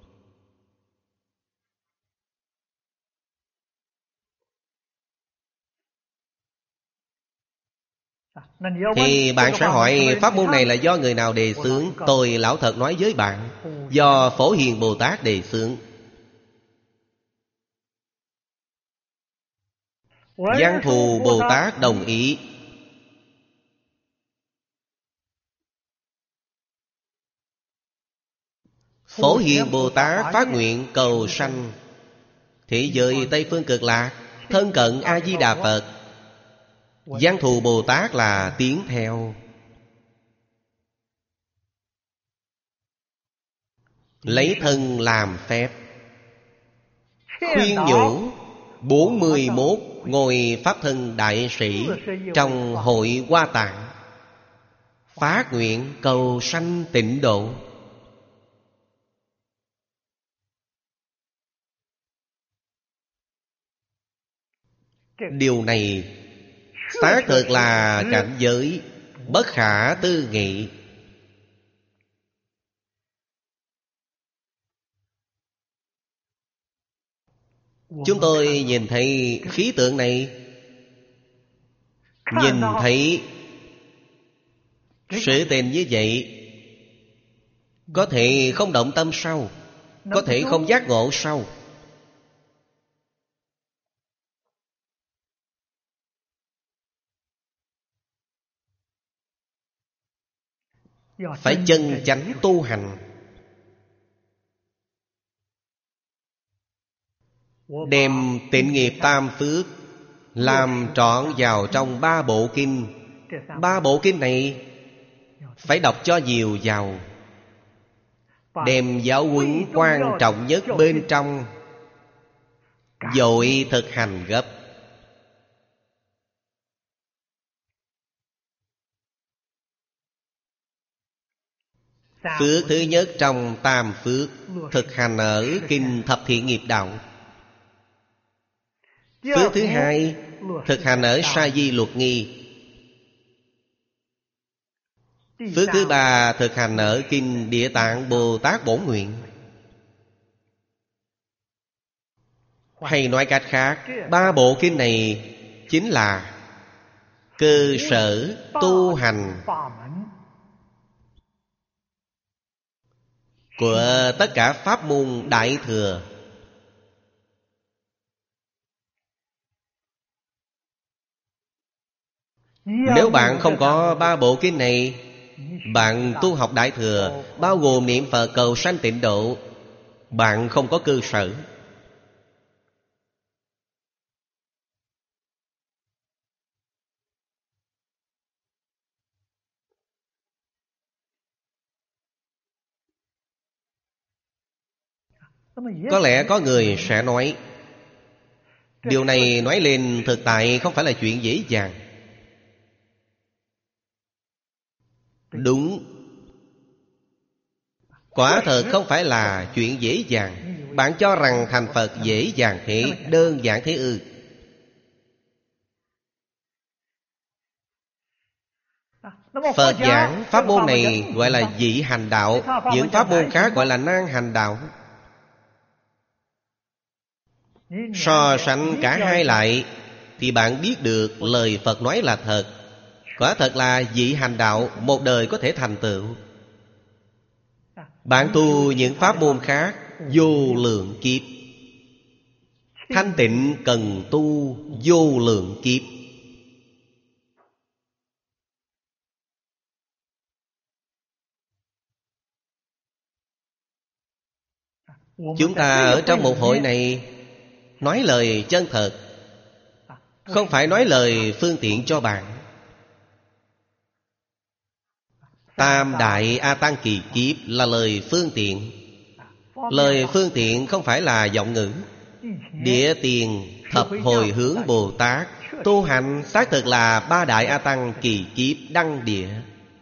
Thì bạn sẽ hỏi pháp môn này là do người nào đề xướng? Tôi lão thật nói với bạn, do Phổ Hiền Bồ Tát đề xướng. Văn Thù Bồ Tát đồng ý. Phổ Hiền Bồ Tát phát nguyện cầu sanh thế giới Tây Phương Cực Lạc, thân cận A-di-đà Phật. Văn Thù Bồ Tát là tiến theo, lấy thân làm phép, khuyên nhủ bốn mươi mốt ngôi Pháp thân đại sĩ trong hội Hoa Tạng, phát nguyện cầu sanh tịnh độ. Điều này xác thực là cảnh giới bất khả tư nghị. Chúng tôi nhìn thấy khí tượng này, nhìn thấy sự tình như vậy, có thể không động tâm sao? Có thể không giác ngộ sao? Phải chân chánh tu hành. Đem tịnh nghiệp tam phước làm trọn vào trong ba bộ kinh. Ba bộ kinh này phải đọc cho nhiều vào. Đem giáo huấn quan trọng nhất bên trong vội thực hành gấp. Phước thứ nhất trong tam phước thực hành ở kinh Thập Thiện Nghiệp Đạo. Phước thứ hai thực hành ở Sa Di Luật Nghi. Phước thứ ba thực hành ở kinh Địa Tạng Bồ Tát Bổn Nguyện. Hay nói cách khác, ba bộ kinh này chính là cơ sở tu hành của tất cả pháp môn Đại Thừa. Nếu bạn không có ba bộ kinh này, bạn tu học Đại Thừa, bao gồm niệm Phật cầu sanh tịnh độ, bạn không có cơ sở. Có lẽ có người sẽ nói, điều này nói lên thực tại không phải là chuyện dễ dàng. Đúng, quả thật không phải là chuyện dễ dàng. Bạn cho rằng thành Phật dễ dàng thế, đơn giản thế ư? Phật giảng pháp môn này gọi là dị hành đạo, những pháp môn khác gọi là nan hành đạo. So sánh cả hai lại thì bạn biết được lời Phật nói là thật. Quả thật là dị hành đạo, một đời có thể thành tựu. Bạn tu những pháp môn khác vô lượng kiếp. Thanh tịnh cần tu vô lượng kiếp. Chúng ta ở trong một hội này nói lời chân thật, không phải nói lời phương tiện cho bạn. Tam đại A Tăng kỳ kiếp là lời phương tiện. Lời phương tiện không phải là giọng ngữ. Địa tiền thập hồi hướng Bồ Tát tu hành xác thực là ba đại A Tăng kỳ kiếp đăng địa.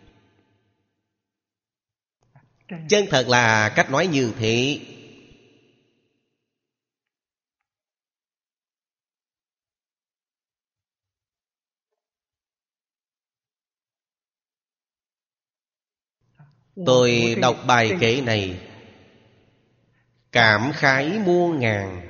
Chân thật là cách nói như thế. Tôi đọc bài kệ này cảm khái muôn ngàn.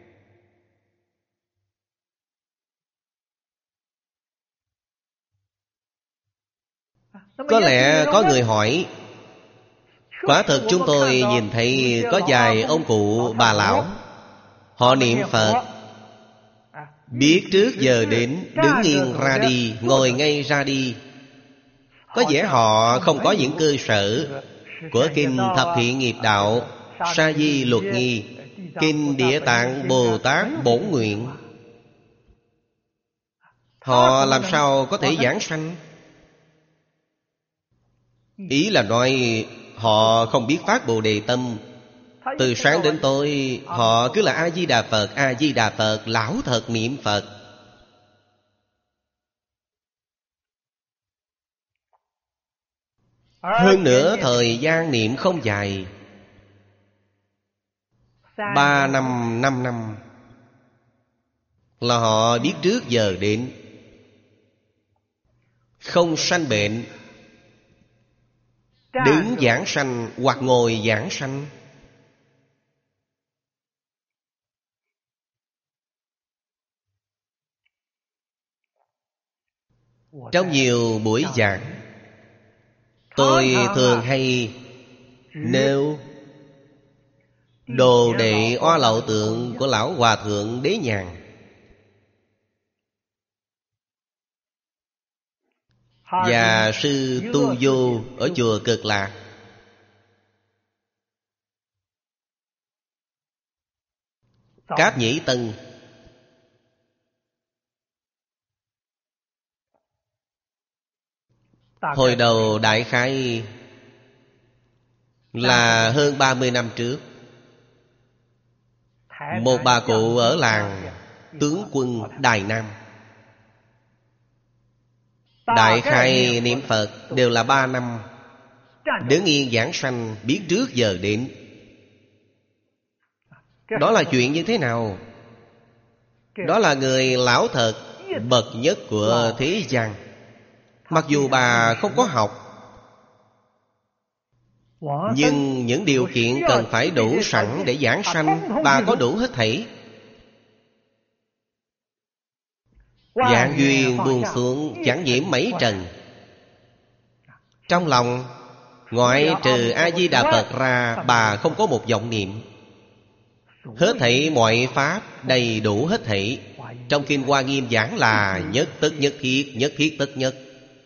Có lẽ có người hỏi, quả thật chúng tôi nhìn thấy có vài ông cụ bà lão, họ niệm Phật, biết trước giờ đến, đứng yên ra đi, ngồi ngay ra đi. Có vẻ họ không có những cơ sở của kinh Thập Thiện Nghiệp Đạo, Sa Di Luật Nghi, kinh Địa Tạng Bồ Tát Bổn Nguyện. Họ làm sao có thể giảng sanh? Ý là nói họ không biết phát Bồ Đề tâm. Từ sáng đến tối họ cứ là A-di-đà Phật, A-di-đà Phật, lão thật niệm Phật. Hơn nữa thời gian niệm không dài, Ba năm, năm năm là họ biết trước giờ đến, không sanh bệnh, đứng giảng sanh hoặc ngồi giảng sanh. Trong nhiều buổi giảng, tôi thường hay nêu đồ đệ Oa Lậu Tượng của Lão Hòa Thượng Đế Nhàn và sư Tu Vô ở chùa Cực Lạc. Cáp Nhĩ Tân hồi đầu đại khái là hơn ba mươi năm trước, một bà cụ ở làng Tướng Quân Đài Nam, đại khái niệm Phật đều là ba năm, đứng yên giảng sanh biết trước giờ đến. Đó là chuyện như thế nào? Đó là người lão thật, bậc nhất của thế gian. Mặc dù bà không có học, nhưng những điều kiện cần phải đủ sẵn để giảng sanh, bà có đủ hết thảy. Vạn duyên buông xuống chẳng nhiễm mấy trần. Trong lòng ngoại trừ A-di-đà Phật ra, bà không có một vọng niệm. Hết thảy mọi pháp đầy đủ hết thảy. Trong Kinh Hoa Nghiêm giảng là nhất tất nhất thiết, nhất thiết tất nhất.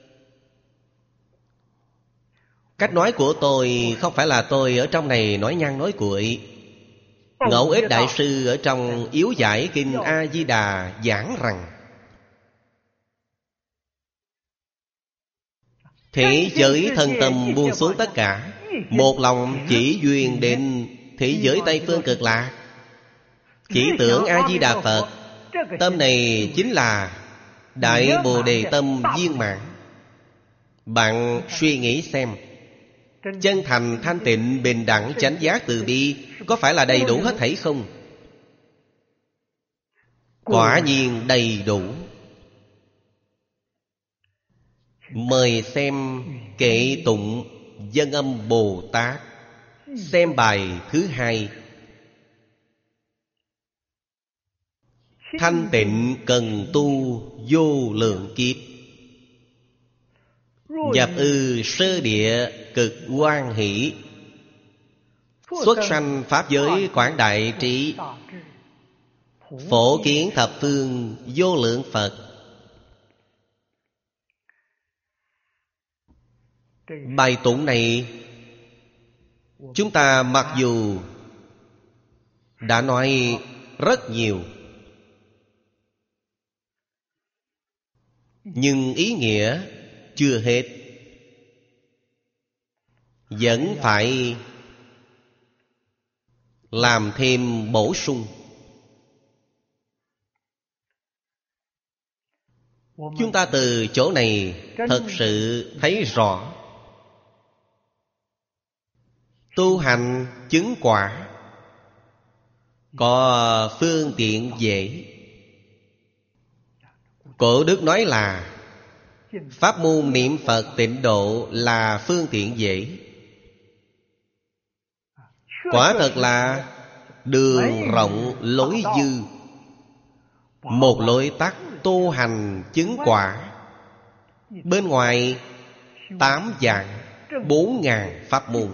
Cách nói của tôi không phải là tôi ở trong này nói nhăng nói cuội. Ngẫu Ích Đại Sư ở trong Yếu Giải Kinh A-di-đà giảng rằng thế giới thân tâm buông xuống tất cả, một lòng chỉ duyên đến thế giới Tây Phương Cực Lạc, chỉ tưởng A-di-đà Phật. Tâm này chính là Đại Bồ Đề Tâm viên mãn. Bạn suy nghĩ xem, chân thành thanh tịnh bình đẳng chánh giác từ bi có phải là đầy đủ hết thảy không? Quả nhiên đầy đủ. Mời xem Kệ Tụng Dân Âm Bồ Tát, xem bài thứ hai. Thanh tịnh cần tu vô lượng kiếp, nhập ư sơ địa cực hoan hỷ, xuất sanh pháp giới quảng đại trí, phổ kiến thập phương vô lượng Phật. Bài tụng này chúng ta mặc dù đã nói rất nhiều, nhưng ý nghĩa chưa hết, vẫn phải làm thêm bổ sung. Chúng ta từ chỗ này thật sự thấy rõ, tu hành chứng quả có phương tiện dễ. Cổ đức nói là pháp môn niệm Phật tịnh độ là phương tiện dễ. Quả thật là đường rộng lối dư, một lối tắt tu hành chứng quả. Bên ngoài tám vạn bốn ngàn pháp môn.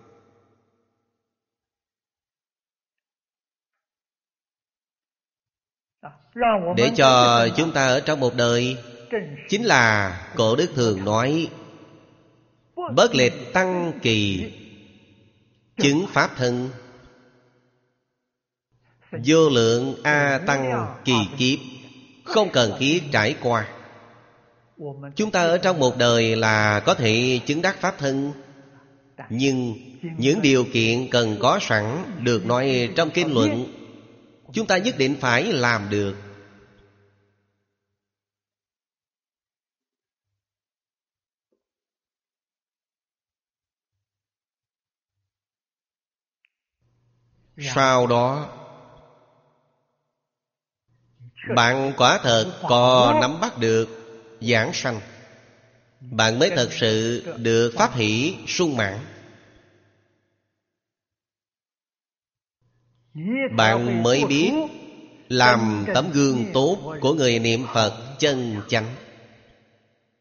Để cho chúng ta ở trong một đời, chính là Cổ đức thường nói bất lịch tăng kỳ chứng pháp thân, vô lượng a tăng kỳ kiếp, không cần thiết trải qua. Chúng ta ở trong một đời là có thể chứng đắc pháp thân, nhưng những điều kiện cần có sẵn được nói trong kinh luận, chúng ta nhất định phải làm được. Sau đó bạn quả thật có nắm bắt được giảng sanh, bạn mới thật sự được pháp hỷ sung mãn. Bạn mới biết làm tấm gương tốt của người niệm Phật chân chánh.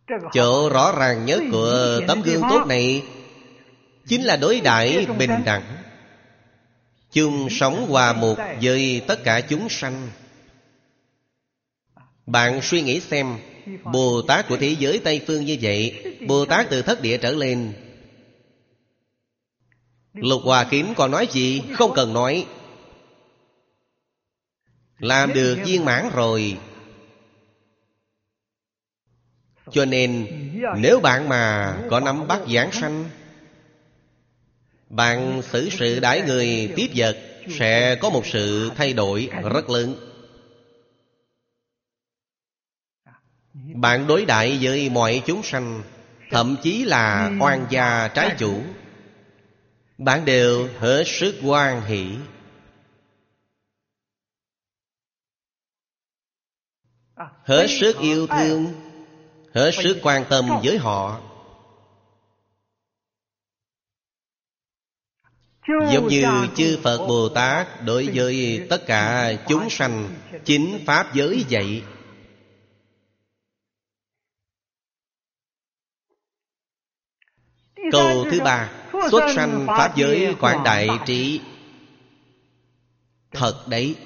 Chỗ rõ ràng nhất của tấm gương tốt này chính là đối đãi bình đẳng, chung sống hòa một với tất cả chúng sanh. Bạn suy nghĩ xem, Bồ Tát của thế giới Tây Phương như vậy, Bồ Tát từ thất địa trở lên, Lục Hòa Kính còn nói gì? Không cần nói, làm được viên mãn rồi. Cho nên nếu bạn mà có nắm bắt giảng sanh, bạn xử sự đãi người tiếp vật sẽ có một sự thay đổi rất lớn. Bạn đối đãi với mọi chúng sanh, thậm chí là oan gia trái chủ, bạn đều hết sức hoan hỷ. Hết sức yêu thương, hết sức quan tâm với họ. Giống như chư Phật Bồ Tát đối với tất cả chúng sanh chính pháp giới vậy. Câu thứ ba, xuất sanh pháp giới quảng đại trí. Thật đấy,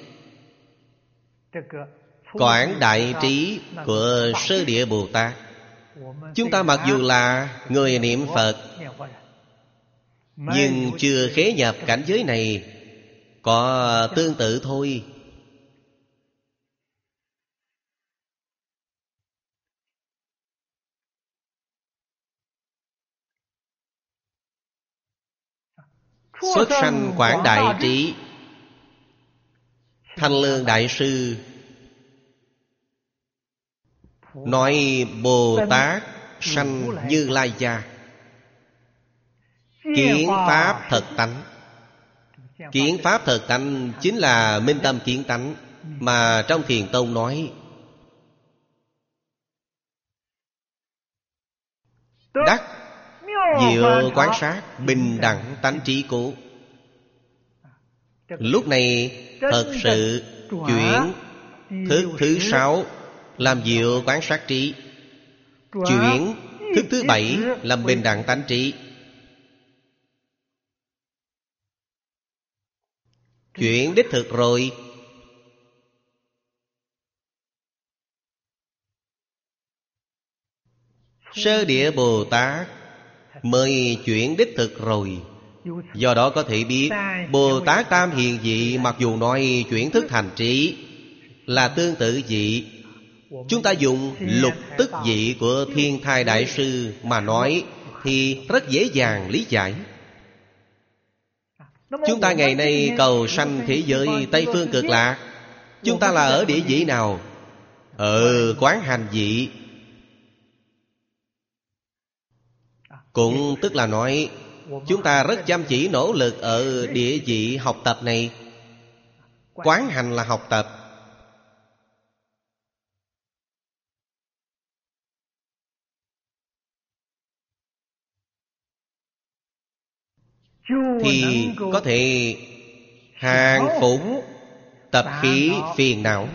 quảng đại trí của Sơ Địa Bồ Tát, chúng ta mặc dù là người niệm Phật, nhưng chưa khế nhập cảnh giới này, có tương tự thôi. Xuất sanh quảng đại trí. Thanh Lương Đại Sư nói Bồ Tát sanh Như Lai gia, kiến pháp thật tánh. Kiến pháp thật tánh chính là minh tâm kiến tánh, mà trong Thiền Tông nói đắc diệu quán sát bình đẳng tánh trí cố. Lúc này thật sự chuyển thức thứ sáu làm diệu quán sát trí, chuyển thức thứ bảy làm bình đẳng tánh trí. Chuyển đích thực rồi. Sơ Địa Bồ Tát mới chuyển đích thực rồi. Do đó có thể biết Bồ Tát Tam Hiền Vị mặc dù nói chuyển thức thành trí là tương tự vị, chúng ta dùng lục tức vị của Thiên Thai Đại Sư mà nói thì rất dễ dàng lý giải. Chúng ta ngày nay cầu sanh thế giới Tây Phương Cực Lạc, chúng ta là ở địa vị nào? Ở quán hành vị. Cũng tức là nói chúng ta rất chăm chỉ nỗ lực ở địa vị học tập này. Quán hành là học tập. Thì có thể hàng phục tập khí phiền não.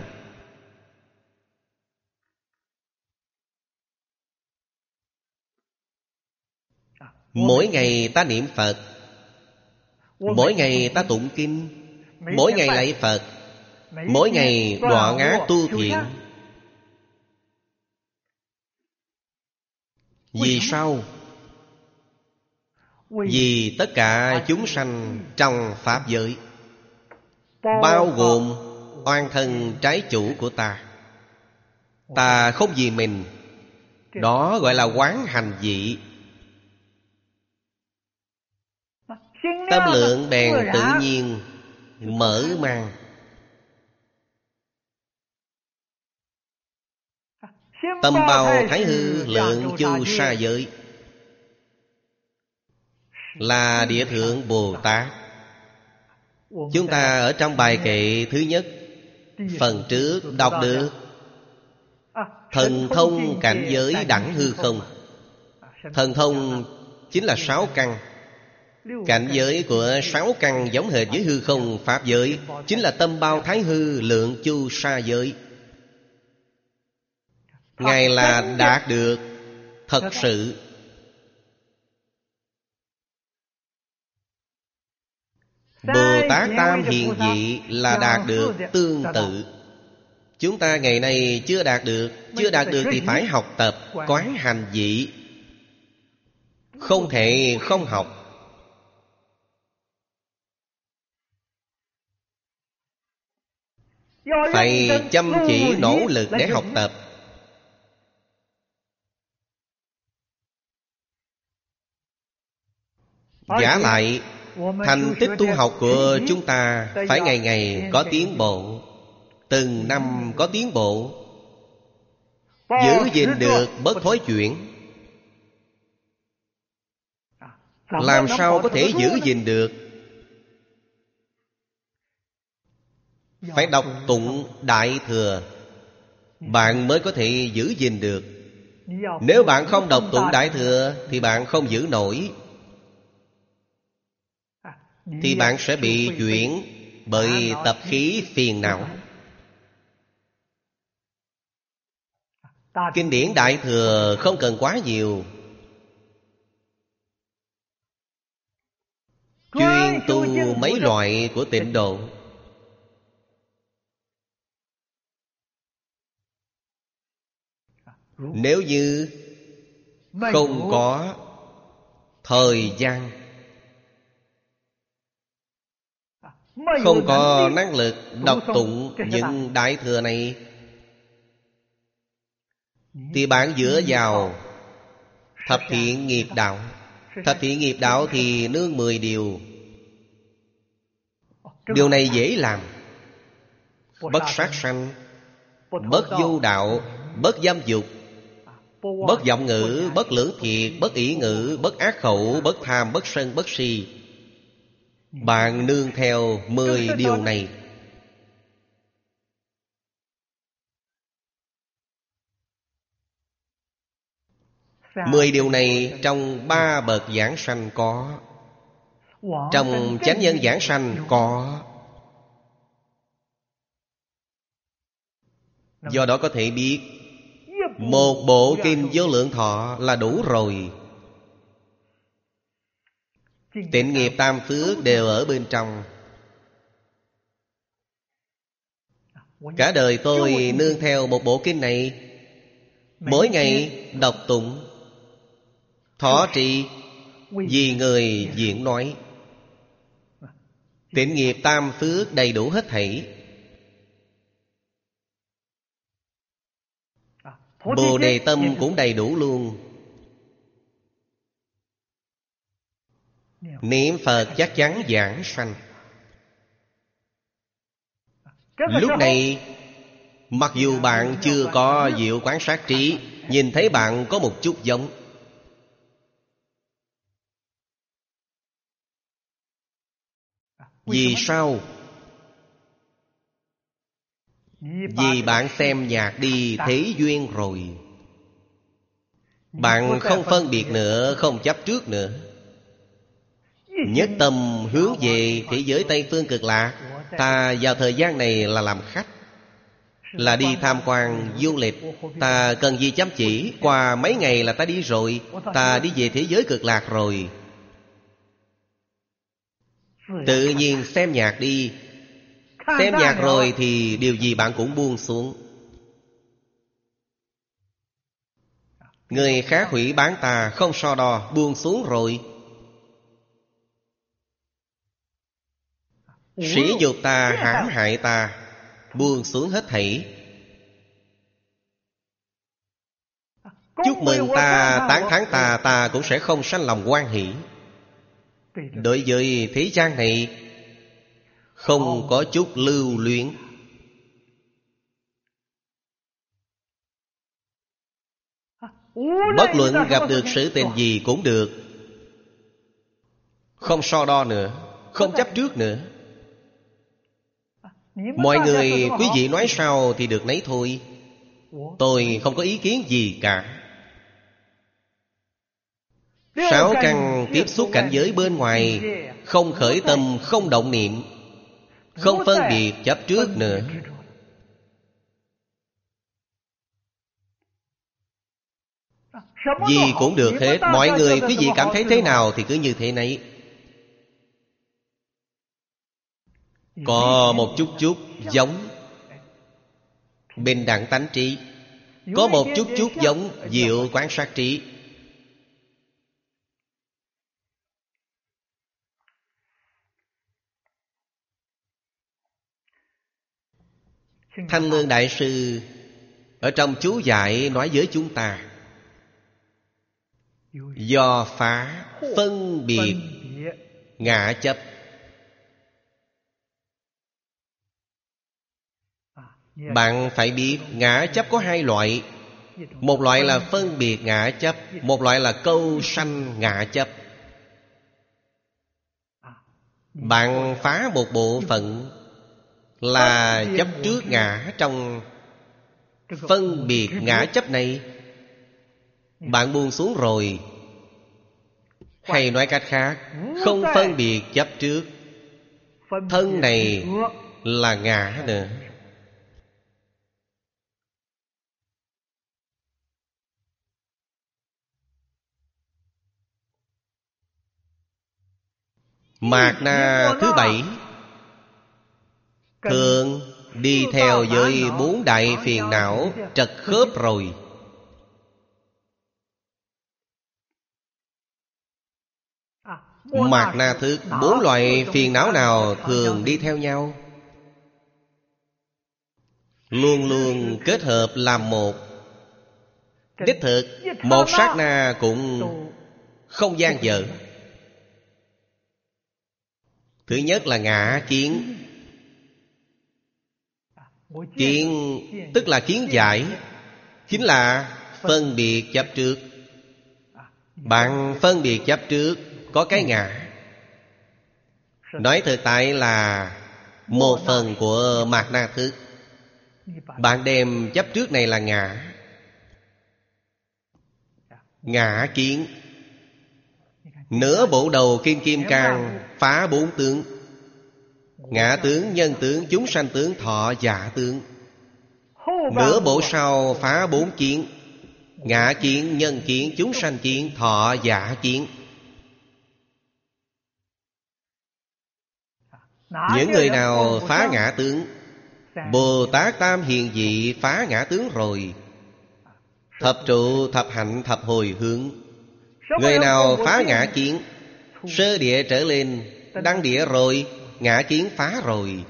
Mỗi ngày ta niệm Phật, mỗi ngày ta tụng kinh, mỗi ngày lạy Phật, mỗi ngày đoạn ác tu thiện. Vì sao? Vì tất cả chúng sanh trong pháp giới, bao gồm oan thân trái chủ của ta. Ta không vì mình, đó gọi là quán hành vị. Tâm lượng bèn tự nhiên mở mang. Tâm bao thái hư lượng chu sa giới là Địa Thượng Bồ Tát. Chúng ta ở trong bài kệ thứ nhất phần trước đọc được thần thông cảnh giới đẳng hư không. Thần thông chính là sáu căn. Cảnh giới của sáu căn giống hệt với hư không pháp giới, chính là tâm bao thái hư lượng chu sa giới. Ngài là đạt được Thật sự Bồ Tát Tam Hiền Vị là đạt được tương tự. Chúng ta ngày nay chưa đạt được. Chưa đạt được thì phải học tập quán hành vị, không thể không học. Phải chăm chỉ nỗ lực để học tập. Giả lại, thành tích tu học của chúng ta phải ngày ngày có tiến bộ, từng năm có tiến bộ, giữ gìn được bất thối chuyển. Làm sao có thể giữ gìn được? Phải đọc tụng Đại Thừa, bạn mới có thể giữ gìn được. Nếu bạn không đọc tụng Đại Thừa thì bạn không giữ nổi, thì bạn sẽ bị chuyển bởi tập khí phiền não. Kinh điển Đại Thừa không cần quá nhiều, chuyên tu mấy loại của tịnh độ. Nếu như không có thời gian, không có năng lực đọc tụng những Đại Thừa này, thì bạn dựa vào thập thiện nghiệp đạo. Thập thiện nghiệp đạo thì nương mười điều. Điều này dễ làm. Bất sát sanh, bất vô đạo, bất dâm dục, bất vọng ngữ, bất lưỡng thiệt, bất ỷ ngữ, bất ác khẩu, bất tham, bất sân, bất si. Bạn nương theo mười điều này, mười điều này trong ba bậc giảng sanh có, trong chánh nhân giảng sanh có. Do đó có thể biết một bộ kinh Vô Lượng Thọ là đủ rồi. Tịnh nghiệp tam phước đều ở bên trong. Cả đời tôi nương theo một bộ kinh này, mỗi ngày đọc tụng, thọ trì, vì người diễn nói. Tịnh nghiệp tam phước đầy đủ hết thảy. Bồ Đề tâm cũng đầy đủ luôn. Niệm Phật chắc chắn giảng sanh. Lúc này, mặc dù bạn chưa có diệu quán sát trí, nhìn thấy bạn có một chút giống. Vì sao? Vì bạn xem nhạc đi thế duyên rồi. Bạn không phân biệt nữa, không chấp trước nữa. Nhất tâm hướng về thế giới Tây Phương Cực Lạc. Ta vào thời gian này là làm khách, là đi tham quan du lịch. Ta cần gì chăm chỉ? Qua mấy ngày là ta đi rồi. Ta đi về thế giới Cực Lạc rồi. Tự nhiên xem nhạc đi. Xem nhạc rồi thì điều gì bạn cũng buông xuống. Người khác hủy bán ta không so đo, buông xuống rồi. Sỉ nhục ta, hãm hại ta, buông xuống hết thảy. Chúc mừng ta, tán thán ta, ta cũng sẽ không sanh lòng hoan hỷ. Đối với thế gian này không có chút lưu luyến. Bất luận gặp được sự tình gì cũng được, không so đo nữa, không chấp trước nữa. Mọi người, quý vị nói sao thì được nấy thôi. Tôi không có ý kiến gì cả. Sáu căn tiếp xúc cảnh giới bên ngoài, không khởi tâm, không động niệm, không phân biệt chấp trước nữa. Gì cũng được hết. Mọi người quý vị cảm thấy thế nào thì cứ như thế nấy. Có một chút chút giống bình đẳng tánh trí, có một chút chút giống diệu quán sát trí. Thanh Lương Đại Sư ở trong chú giải nói với chúng ta: do phá phân biệt ngã chấp. Bạn phải biết ngã chấp có hai loại. Một loại là phân biệt ngã chấp, một loại là câu sanh ngã chấp. Bạn phá một bộ phận là chấp trước ngã trong phân biệt ngã chấp này, bạn buông xuống rồi. Hay nói cách khác, không phân biệt chấp trước. Thân này là ngã nữa. Mạt na thứ bảy thường đi theo với bốn đại phiền não trật khớp rồi. Mạt na thức, bốn loại phiền não nào thường đi theo nhau? Luôn luôn kết hợp làm một. Đích thực, một sát na cũng không gian dở. Thứ nhất là ngã kiến. Kiến tức là kiến giải, chính là phân biệt chấp trước. Bạn phân biệt chấp trước có cái ngã. Nói thực tại là một phần của mạt na thức. Bạn đem chấp trước này là ngã. Ngã kiến. Nửa bộ đầu Kim Kim Cang phá bốn tướng: ngã tướng, nhân tướng, chúng sanh tướng, thọ giả tướng. Nửa bộ sau phá bốn kiến: ngã kiến, nhân kiến, chúng sanh kiến, thọ giả kiến. Những người nào phá ngã tướng? Bồ Tát Tam Hiền Vị phá ngã tướng rồi. Thập trụ, thập hạnh, thập hồi hướng. Người nào phá ngã kiến? Sơ địa trở lên, đăng địa rồi, ngã kiến phá rồi.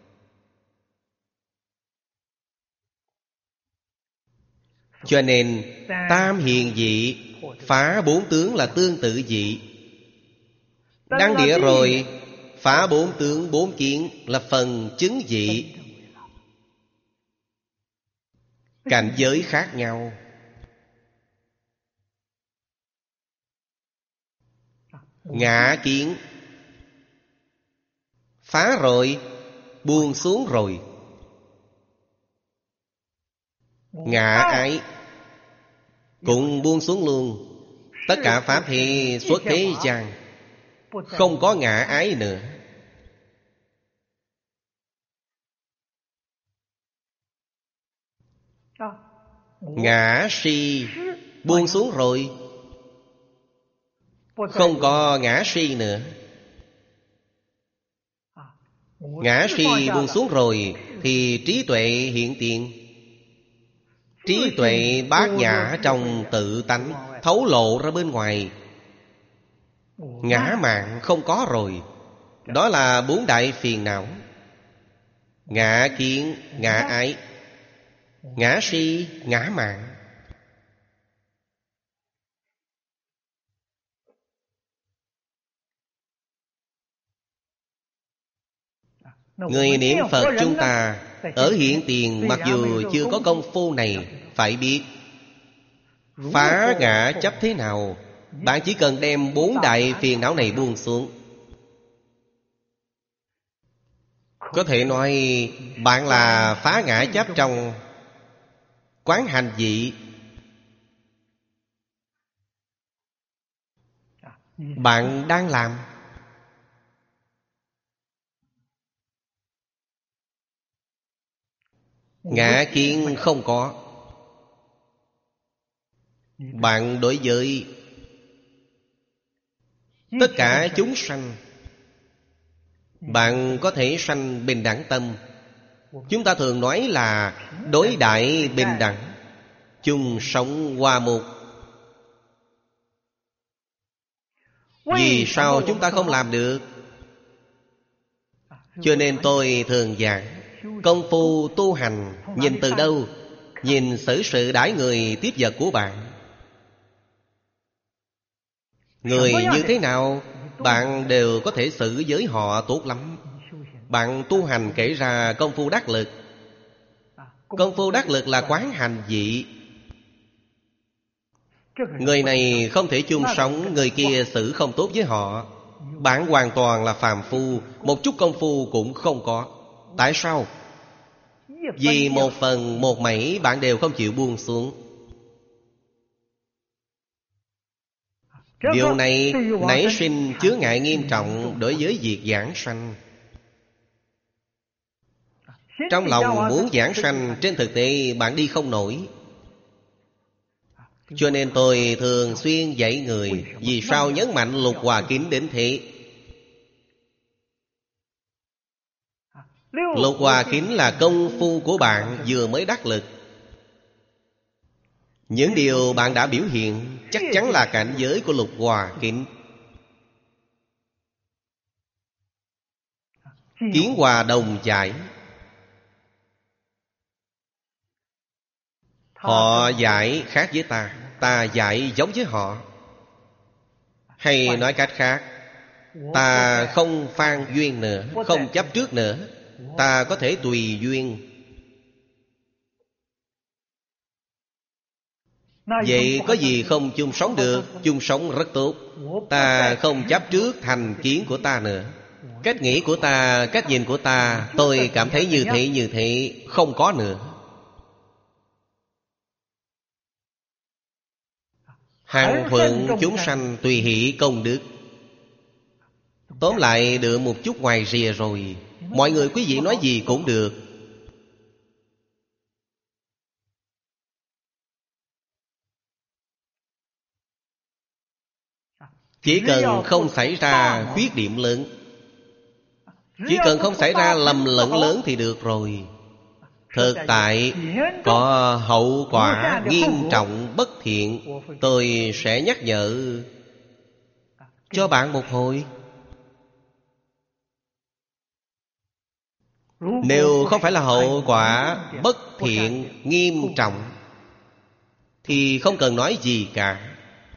Cho nên Tam Hiền Vị phá bốn tướng là tương tự vị. Đăng địa rồi, phá bốn tướng bốn kiến là phần chứng vị. Cảnh giới khác nhau. Ngã kiến phá rồi, buông xuống rồi. Ngã ái cũng buông xuống luôn. Tất cả pháp thì xuất thế gian, không có ngã ái nữa. Ngã si buông xuống rồi, không có ngã si nữa. Ngã si buông xuống rồi thì trí tuệ hiện tiền. Trí tuệ bát nhã trong tự tánh thấu lộ ra bên ngoài. Ngã mạn không có rồi. Đó là bốn đại phiền não: ngã kiến, ngã ái, ngã si, ngã mạn. Người niệm Phật chúng ta ở hiện tiền, mặc dù chưa có công phu này, phải biết phá ngã chấp thế nào. Bạn chỉ cần đem bốn đại phiền não này buông xuống. Có thể nói bạn là phá ngã chấp trong quán hành vị. Bạn đang làm. Ngã kiến không có. Bạn đối với tất cả chúng sanh, bạn có thể sanh bình đẳng tâm. Chúng ta thường nói là đối đãi bình đẳng, chung sống hòa một. Vì sao chúng ta không làm được? Cho nên tôi thường giảng công phu tu hành nhìn từ đâu? Nhìn xử sự đãi người tiếp vật của bạn. Người như thế nào bạn đều có thể xử với họ tốt lắm. Bạn tu hành kể ra công phu đắc lực. Công phu đắc lực là quán hành vị. Người này không thể chung sống, người kia xử không tốt với họ. Bạn hoàn toàn là phàm phu, một chút công phu cũng không có. Tại sao? Vì một phần một mảy bạn đều không chịu buông xuống. Điều này nảy sinh chướng ngại nghiêm trọng đối với việc giảng sanh. Trong lòng muốn giảng sanh, trên thực tế bạn đi không nổi. Cho nên tôi thường xuyên dạy người. Vì sao nhấn mạnh lục hòa kính đến thế? Lục hòa kính là công phu của bạn vừa mới đắc lực. Những điều bạn đã biểu hiện chắc chắn là cảnh giới của lục hòa kính. Kiến hòa đồng giải. Họ giải khác với ta, ta giải giống với họ. Hay nói cách khác, ta không phan duyên nữa, không chấp trước nữa. Ta có thể tùy duyên. Vậy có gì không chung sống được? Chung sống rất tốt. Ta không chấp trước thành kiến của ta nữa. Cách nghĩ của ta, cách nhìn của ta, tôi cảm thấy như thế như thế, không có nữa. Hằng thuận chúng sanh tùy hỷ công đức. Tóm lại được một chút ngoài rìa rồi. Mọi người quý vị nói gì cũng được. Chỉ cần không xảy ra khuyết điểm lớn, chỉ cần không xảy ra lầm lẫn lớn thì được rồi. Thực tại có hậu quả nghiêm trọng bất thiện, tôi sẽ nhắc nhở cho bạn một hồi. Nếu không phải là hậu quả bất thiện nghiêm trọng thì không cần nói gì cả.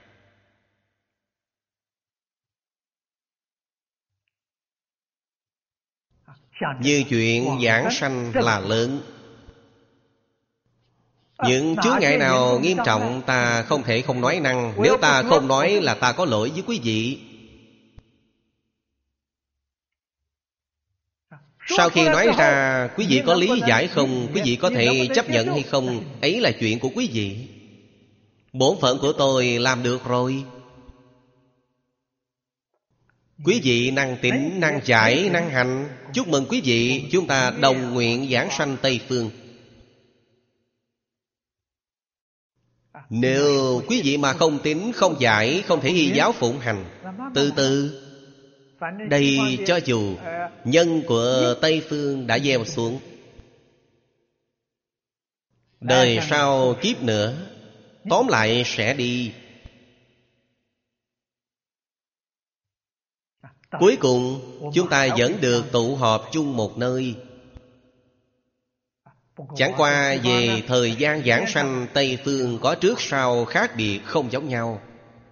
Như chuyện giảng sanh là lớn. Những chướng ngại nào nghiêm trọng ta không thể không nói năng. Nếu ta không nói là ta có lỗi với quý vị. Sau khi nói ra, quý vị có lý giải không? Quý vị có thể chấp nhận hay không? Ấy là chuyện của quý vị. Bổn phận của tôi làm được rồi. Quý vị năng tín, năng giải, năng hành. Chúc mừng quý vị, chúng ta đồng nguyện giảng sanh Tây Phương. Nếu quý vị mà không tín, không giải, không thể y giáo phụng hành, từ từ, đây cho dù nhân của Tây Phương đã gieo xuống, đời sau kiếp nữa tóm lại sẽ đi. Cuối cùng chúng ta vẫn được tụ họp chung một nơi. Chẳng qua về thời gian giảng sanh, Tây Phương có trước sau khác biệt, không giống nhau.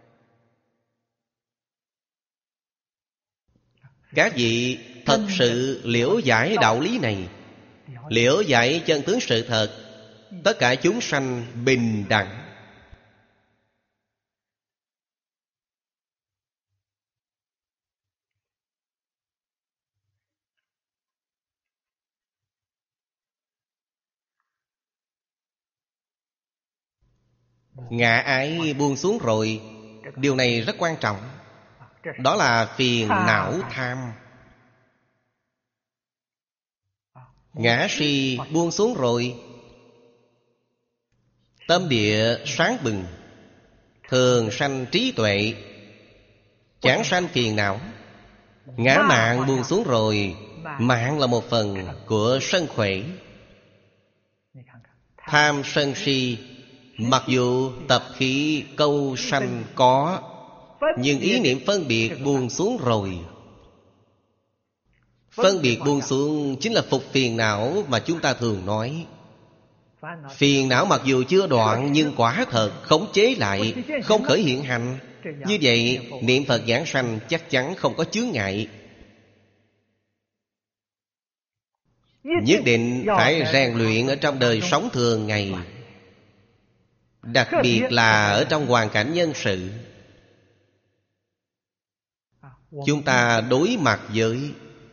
Các vị thật sự liễu giải đạo lý này, liễu giải chân tướng sự thật, tất cả chúng sanh bình đẳng. Ngã ái buông xuống rồi. Điều này rất quan trọng. Đó là phiền não tham. Ngã si buông xuống rồi, tâm địa sáng bừng, thường sanh trí tuệ, chẳng sanh phiền não. Ngã mạn buông xuống rồi, mạn là một phần của sân khỏe. Tham sân si, mặc dù tập khí câu sanh có, nhưng ý niệm phân biệt buông xuống rồi. Phân biệt buông xuống chính là phục phiền não mà chúng ta thường nói. Phiền não mặc dù chưa đoạn, nhưng quả thật khống chế lại, không khởi hiện hành. Như vậy niệm Phật giảng sanh chắc chắn không có chướng ngại. Nhất định phải rèn luyện ở trong đời sống thường ngày, đặc biệt là ở trong hoàn cảnh nhân sự. Chúng ta đối mặt với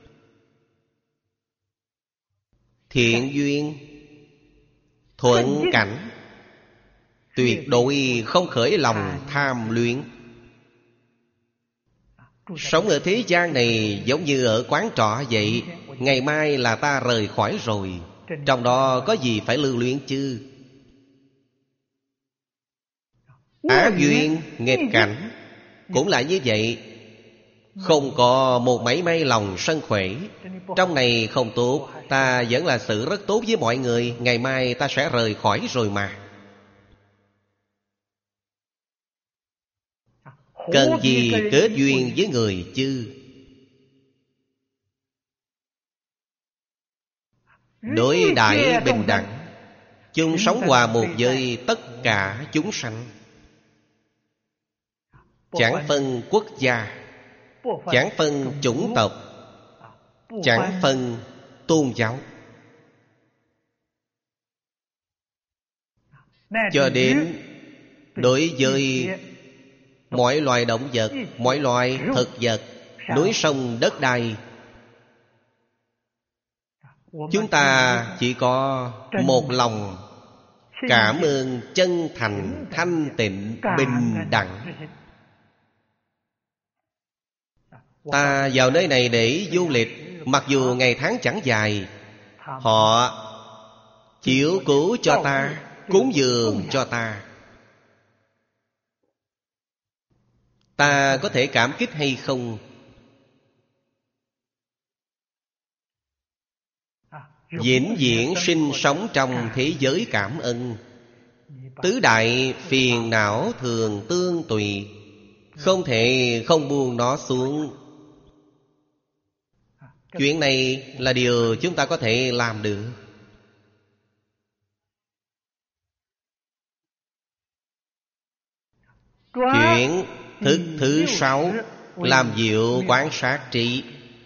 thiện duyên, thuận cảnh, tuyệt đối không khởi lòng tham luyện. Sống ở thế gian này giống như ở quán trọ vậy. Ngày mai là ta rời khỏi rồi, trong đó có gì phải lưu luyến chứ. Á duyên nghịch cảnh cũng là như vậy. Không có một mảy may lòng sân khỏe. Trong này không tốt, ta vẫn là sự rất tốt với mọi người. Ngày mai ta sẽ rời khỏi rồi mà. Cần gì kết duyên với người chứ? Đối đãi bình đẳng, chung sống hòa một với tất cả chúng sanh. Chẳng phân quốc gia, chẳng phân chủng tộc, chẳng phân tôn giáo. Cho đến đối với mọi loài động vật, mọi loài thực vật, núi sông đất đai, chúng ta chỉ có một lòng cảm ơn chân thành, thanh tịnh, bình đẳng. Ta vào nơi này để du lịch, mặc dù ngày tháng chẳng dài, họ chiếu cố cho ta, cúng dường cho ta. Ta có thể cảm kích hay không? Vĩnh viễn sinh sống trong thế giới cảm ân. Tứ đại phiền não thường tương tùy, không thể không buông nó xuống. Chuyện này là điều chúng ta có thể làm được. Chuyện thức thứ sáu, làm diệu quán sát trị.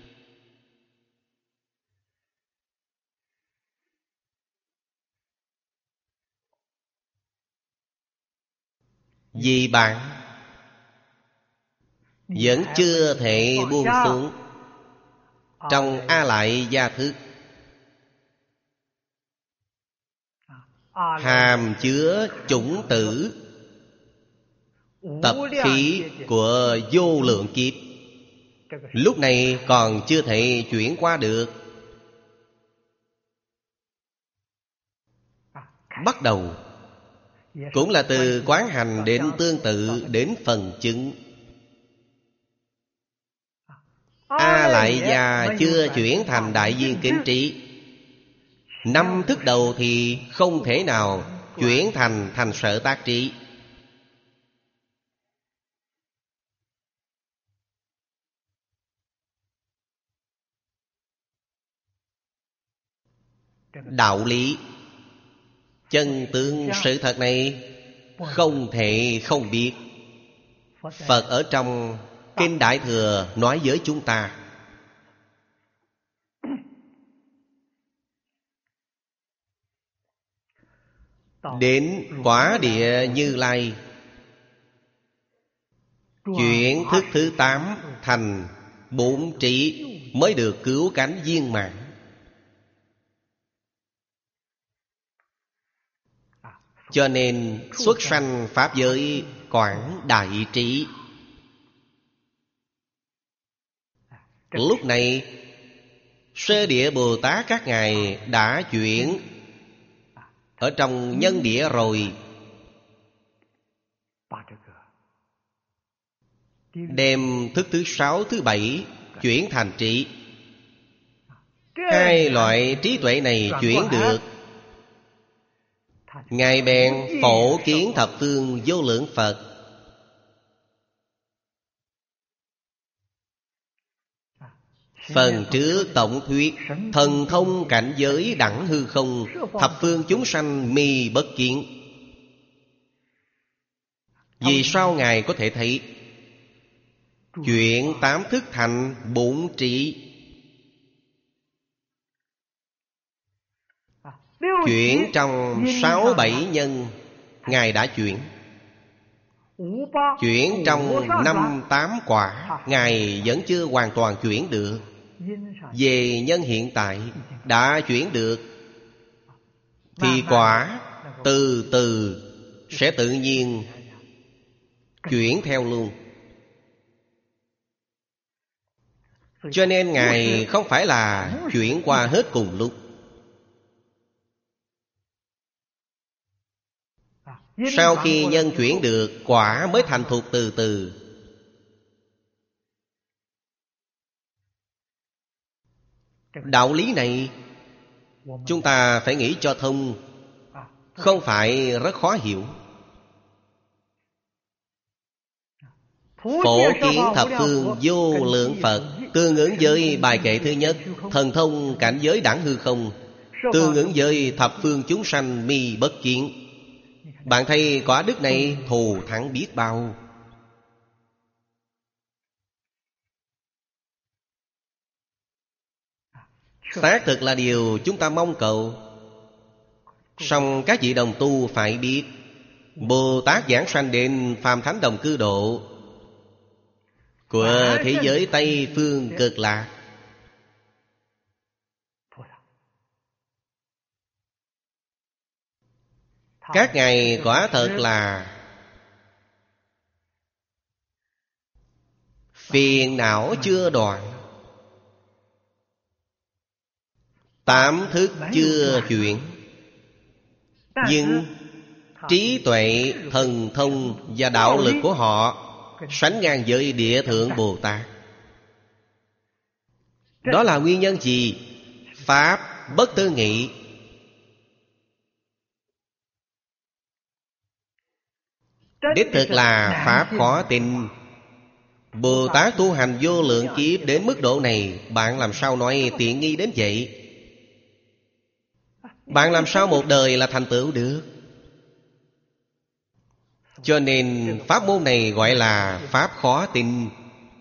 Vì bạn vẫn chưa thể buông xuống trong A Lại Gia Thức, hàm chứa chủng tử tập khí của vô lượng kiếp. Lúc này còn chưa thể chuyển qua được. Bắt đầu cũng là từ quán hành đến tương tự đến phần chứng. A Lại Gia chưa chuyển thành đại viên kính trí. Năm thức đầu thì không thể nào chuyển thành thành sở tác trí. Đạo lý, chân tướng sự thật này không thể không biết. Phật ở trong Kinh Đại Thừa nói với chúng ta. Đến quả địa Như Lai, chuyển thức thứ tám thành bốn trí mới được cứu cánh viên mãn. Cho nên xuất sanh pháp giới quảng đại trí. Lúc này Sơ Địa Bồ Tát các ngài đã chuyển ở trong nhân địa rồi, đem thức thứ sáu, thứ bảy chuyển thành trí. Hai loại trí tuệ này chuyển được, Ngài bèn phổ kiến thập phương vô lượng Phật. Phần trước tổng thuyết thần thông cảnh giới đẳng hư không, thập phương chúng sanh mi bất kiến. Vì sao Ngài có thể thấy? Chuyển tám thức thành bốn trí. Chuyển trong sáu bảy nhân Ngài đã chuyển. Chuyển trong năm tám quả Ngài vẫn chưa hoàn toàn chuyển được. Về nhân hiện tại đã chuyển được, thì quả từ từ sẽ tự nhiên chuyển theo luôn. Cho nên Ngài không phải là chuyển qua hết cùng lúc. Sau khi nhân chuyển được, quả mới thành thục từ từ. Đạo lý này chúng ta phải nghĩ cho thông, không phải rất khó hiểu. Phổ kiến thập phương vô lượng Phật, tương ứng với bài kệ thứ nhất, thần thông cảnh giới đẳng hư không, tương ứng với thập phương chúng sanh mi bất kiến. Bạn thấy quả đức này thù thắng biết bao. Xác thực là điều chúng ta mong cầu. Song các vị đồng tu phải biết, Bồ Tát giảng sanh đến phàm thánh đồng cư độ của thế giới Tây Phương Cực Lạc, các ngài quả thật là phiền não chưa đoạn, tám thức chưa chuyển, nhưng trí tuệ, thần thông và đạo lực của họ sánh ngang với Địa Thượng Bồ Tát. Đó là nguyên nhân gì? Pháp bất tư nghị. Đích thực là Pháp khó tin. Bồ Tát tu hành vô lượng kiếp đến mức độ này, bạn làm sao nói tiện nghi đến vậy? Bạn làm sao một đời là thành tựu được? Cho nên pháp môn này gọi là Pháp khó tin.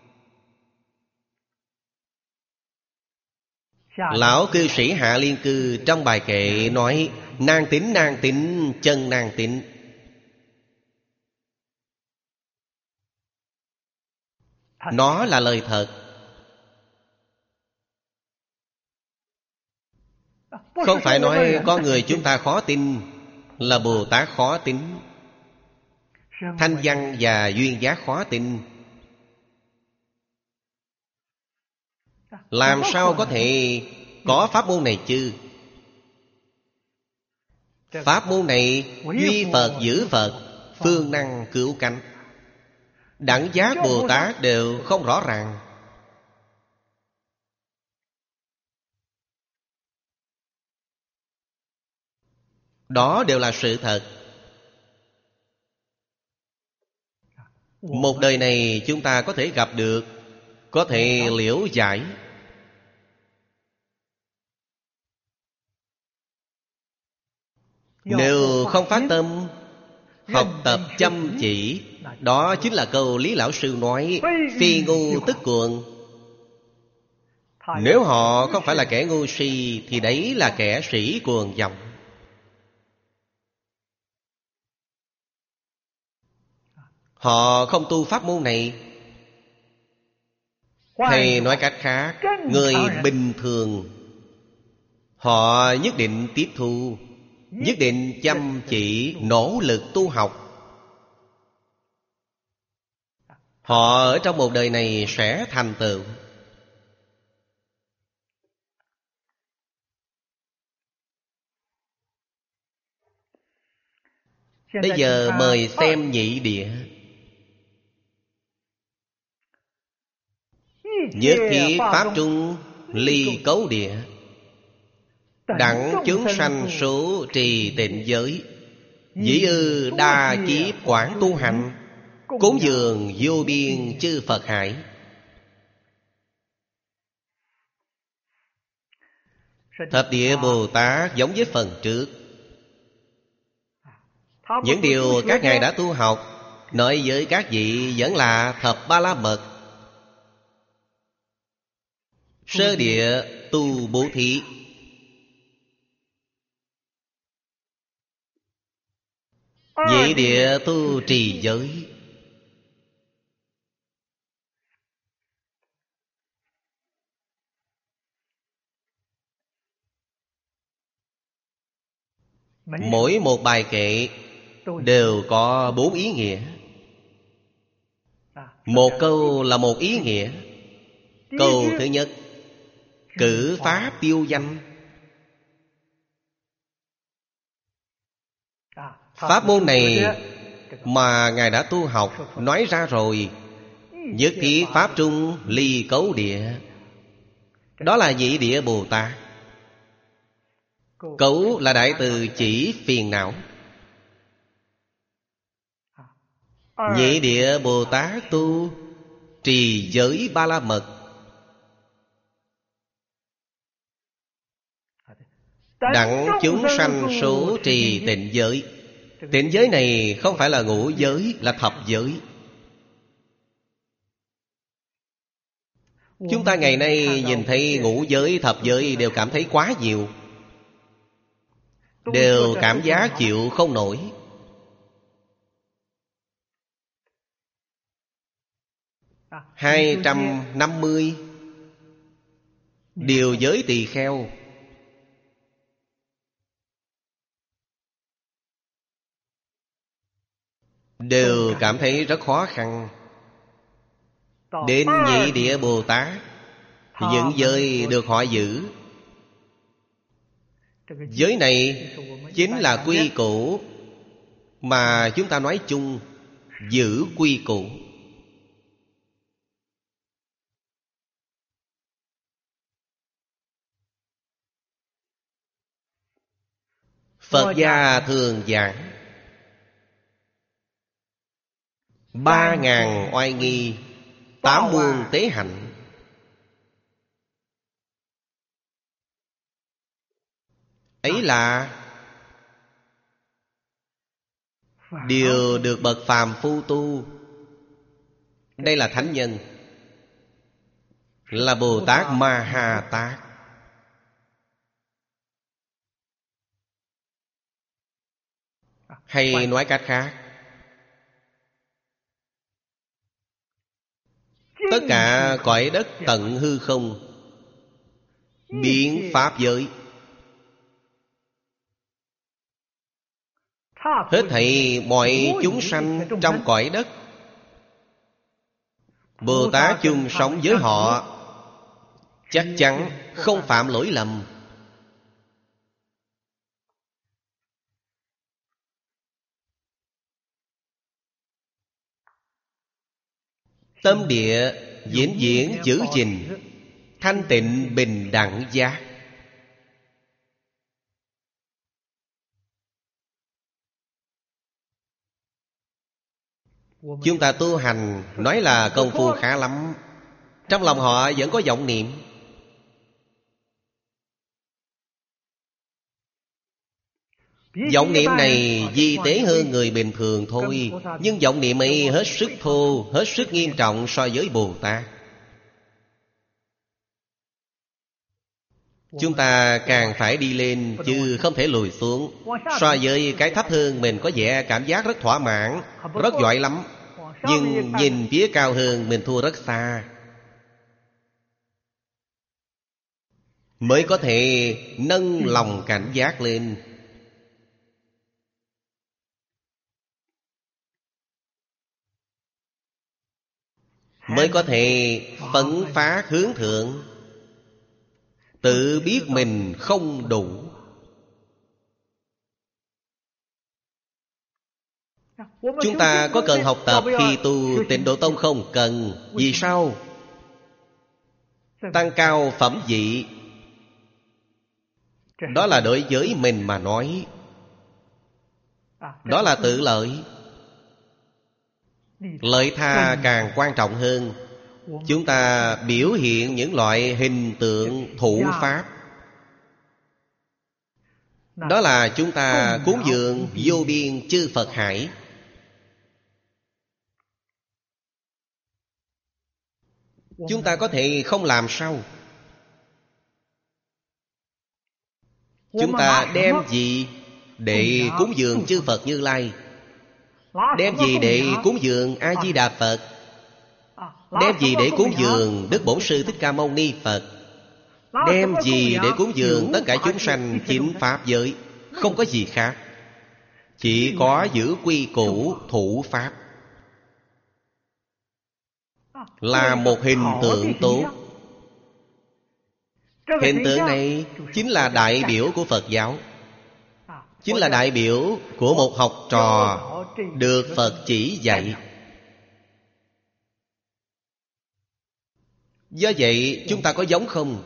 Lão cư sĩ Hạ Liên Cư trong bài kệ nói: nan tín nan tín chân nan tín. Nó là lời thật, không phải nói con người chúng ta khó tin, là Bồ Tát khó tin, thanh văn và duyên giác khó tin. Làm sao có thể có pháp môn này chứ? Pháp môn này duy Phật giữ Phật, phương năng cứu cánh. Đẳng giác Bồ Tát đều không rõ ràng. Đó đều là sự thật. Một đời này chúng ta có thể gặp được, có thể liễu giải. Nếu không phát tâm học tập chăm chỉ, đó chính là câu Lý Lão Sư nói: phi ngu tức cuồng. Nếu họ không phải là kẻ ngu si, thì đấy là kẻ sĩ cuồng vọng. Họ không tu pháp môn này. Hay nói cách khác, người bình thường họ nhất định tiếp thu, nhất định chăm chỉ nỗ lực tu học. Họ ở trong một đời này sẽ thành tựu. Bây giờ mời xem nhị địa. Nhất thiết pháp trung ly cấu địa, đặng chúng sanh số trì tịnh giới. Dĩ ư đa kiếp quảng tu hành, cúng dường vô biên chư Phật hải. Thập địa Bồ Tát giống với phần trước. Những điều các ngài đã tu học, nói với các vị vẫn là thập ba la mật. Sơ địa tu bố thí, nhị địa tu trì giới, mỗi một bài kệ đều có bốn ý nghĩa. Một câu là một ý nghĩa. Câu thứ nhất, cử pháp tiêu danh. Pháp môn này mà ngài đã tu học, nói ra rồi. Nhất thiết pháp trung ly cấu địa, đó là nhị địa Bồ Tát. Cấu là đại từ chỉ phiền não. Nhị địa Bồ Tát tu trì giới ba la mật, đặng chúng sanh số trì tịnh giới. Tịnh giới này không phải là ngũ giới, là thập giới. Chúng ta ngày nay nhìn thấy ngũ giới, thập giới đều cảm thấy quá nhiều, đều cảm giác chịu không nổi. Hai trăm năm mươi điều giới tỳ kheo, đều cảm thấy rất khó khăn. Đến nhị địa Bồ Tát, những giới được họ giữ. Giới này chính là quy củ mà chúng ta nói chung, giữ quy củ. Phật gia thường giảng ba ngàn oai nghi, tám muôn tế hạnh. Ấy là điều được bậc phàm phu tu. Đây là thánh nhân, là Bồ Tát Ma Ha Tát. Hay nói cách khác, tất cả cõi đất tận hư không, biến pháp giới, hết thảy mọi chúng sanh trong cõi đất, Bồ Tát chung sống với họ, chắc chắn không phạm lỗi lầm. Tâm địa diễn diễn giữ gìn, thanh tịnh bình đẳng giác. Chúng ta tu hành nói là công phu khá lắm, trong lòng họ vẫn có vọng niệm. Vọng niệm này vi tế hơn người bình thường thôi, nhưng vọng niệm ấy hết sức thô, hết sức nghiêm trọng so với Bồ Tát. Chúng ta càng phải đi lên, chứ không thể lùi xuống. So với cái thấp hơn, mình có vẻ cảm giác rất thỏa mãn, rất giỏi lắm. Nhưng nhìn phía cao hơn, mình thua rất xa. Mới có thể nâng lòng cảnh giác lên. Mới có thể phấn phát hướng thượng, tự biết mình không đủ. Chúng ta có cần học tập khi tu Tịnh Độ Tông không? Cần. Vì sao? tăng cao phẩm vị. Đó là đối với mình mà nói. Đó là tự lợi. Lợi tha càng quan trọng hơn. Chúng ta biểu hiện những loại hình tượng thủ pháp. Đó là chúng ta cúng dường vô biên chư Phật hải. Chúng ta có thể không làm sao? Chúng ta đem gì để cúng dường chư Phật Như Lai? Đem gì để cúng dường A-di-đà Phật? Đem gì để cúng dường Đức Bổn Sư Thích Ca Mâu Ni Phật? Đem gì để cúng dường tất cả chúng sanh chính Pháp giới? Không có gì khác. Chỉ có giữ quy củ thủ Pháp. Là một hình tượng tốt. Hình tượng này chính là đại biểu của Phật giáo. Chính là đại biểu của một học trò được Phật chỉ dạy. Do vậy chúng ta có giống không?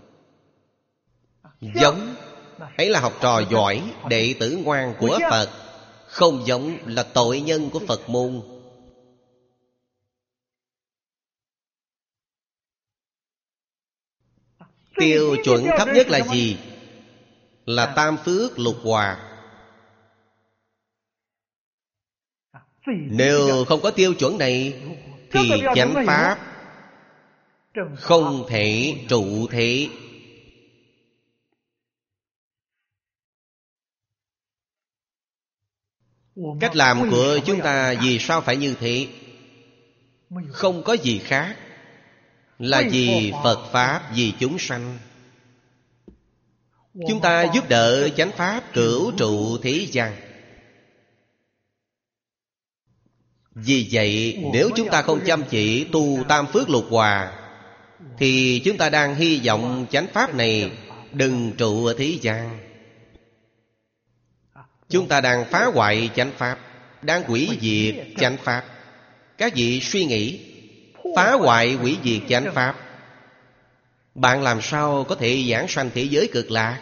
Giống. Ấy là học trò giỏi, đệ tử ngoan của Phật. Không giống là tội nhân của Phật môn. Tiêu chuẩn thấp nhất là gì? Là tam phước lục hòa. Nếu không có tiêu chuẩn này thì chánh pháp không thể trụ thế. Cách làm của chúng ta vì sao phải như thế? Không có gì khác. Là vì Phật Pháp, vì chúng sanh. Chúng ta giúp đỡ chánh Pháp cửu trụ thế gian. Vì vậy nếu chúng ta không chăm chỉ tu tam phước lục hòa thì chúng ta đang hy vọng chánh Pháp này đừng trụ ở thế gian. Chúng ta đang phá hoại chánh Pháp, đang hủy diệt chánh Pháp. Các vị suy nghĩ, phá hoại hủy diệt chánh Pháp, bạn làm sao có thể giảng sanh thế giới cực lạc?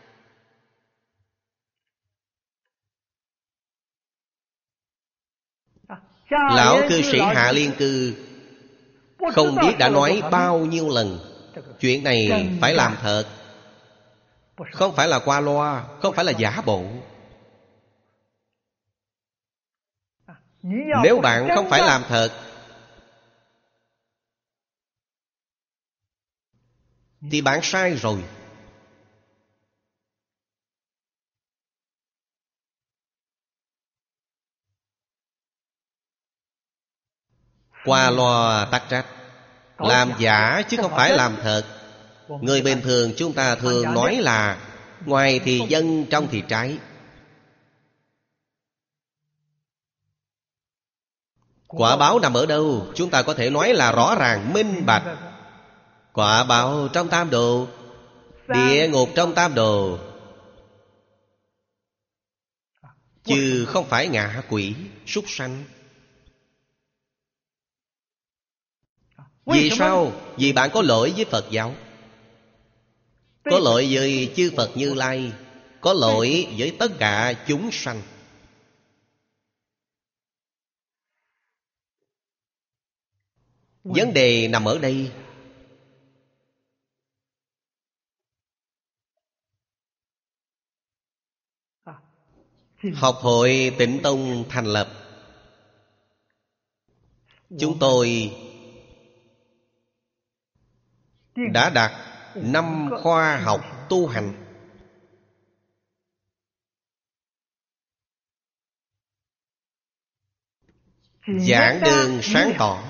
Lão cư sĩ Hạ Liên Cư không biết đã nói bao nhiêu lần, chuyện này phải làm thật, không phải là qua loa, không phải là giả bộ. Nếu bạn không phải làm thật thì bạn sai rồi. Qua loa tắc trách, làm giả chứ không phải làm thật. Người bình thường chúng ta thường nói là ngoài thì dân, trong thì trái. Quả báo nằm ở đâu? Chúng ta có thể nói là rõ ràng, minh bạch. Quả báo trong tam đồ, địa ngục trong tam đồ, chứ không phải ngạ quỷ, súc sanh. Vì sao? Vì bạn có lỗi với Phật giáo, có lỗi với chư Phật Như Lai, có lỗi với tất cả chúng sanh. Vấn đề nằm ở đây. Học hội Tịnh Tông thành lập, chúng tôi đã đặt năm khoa học tu hành. Giảng đường sáng tỏ,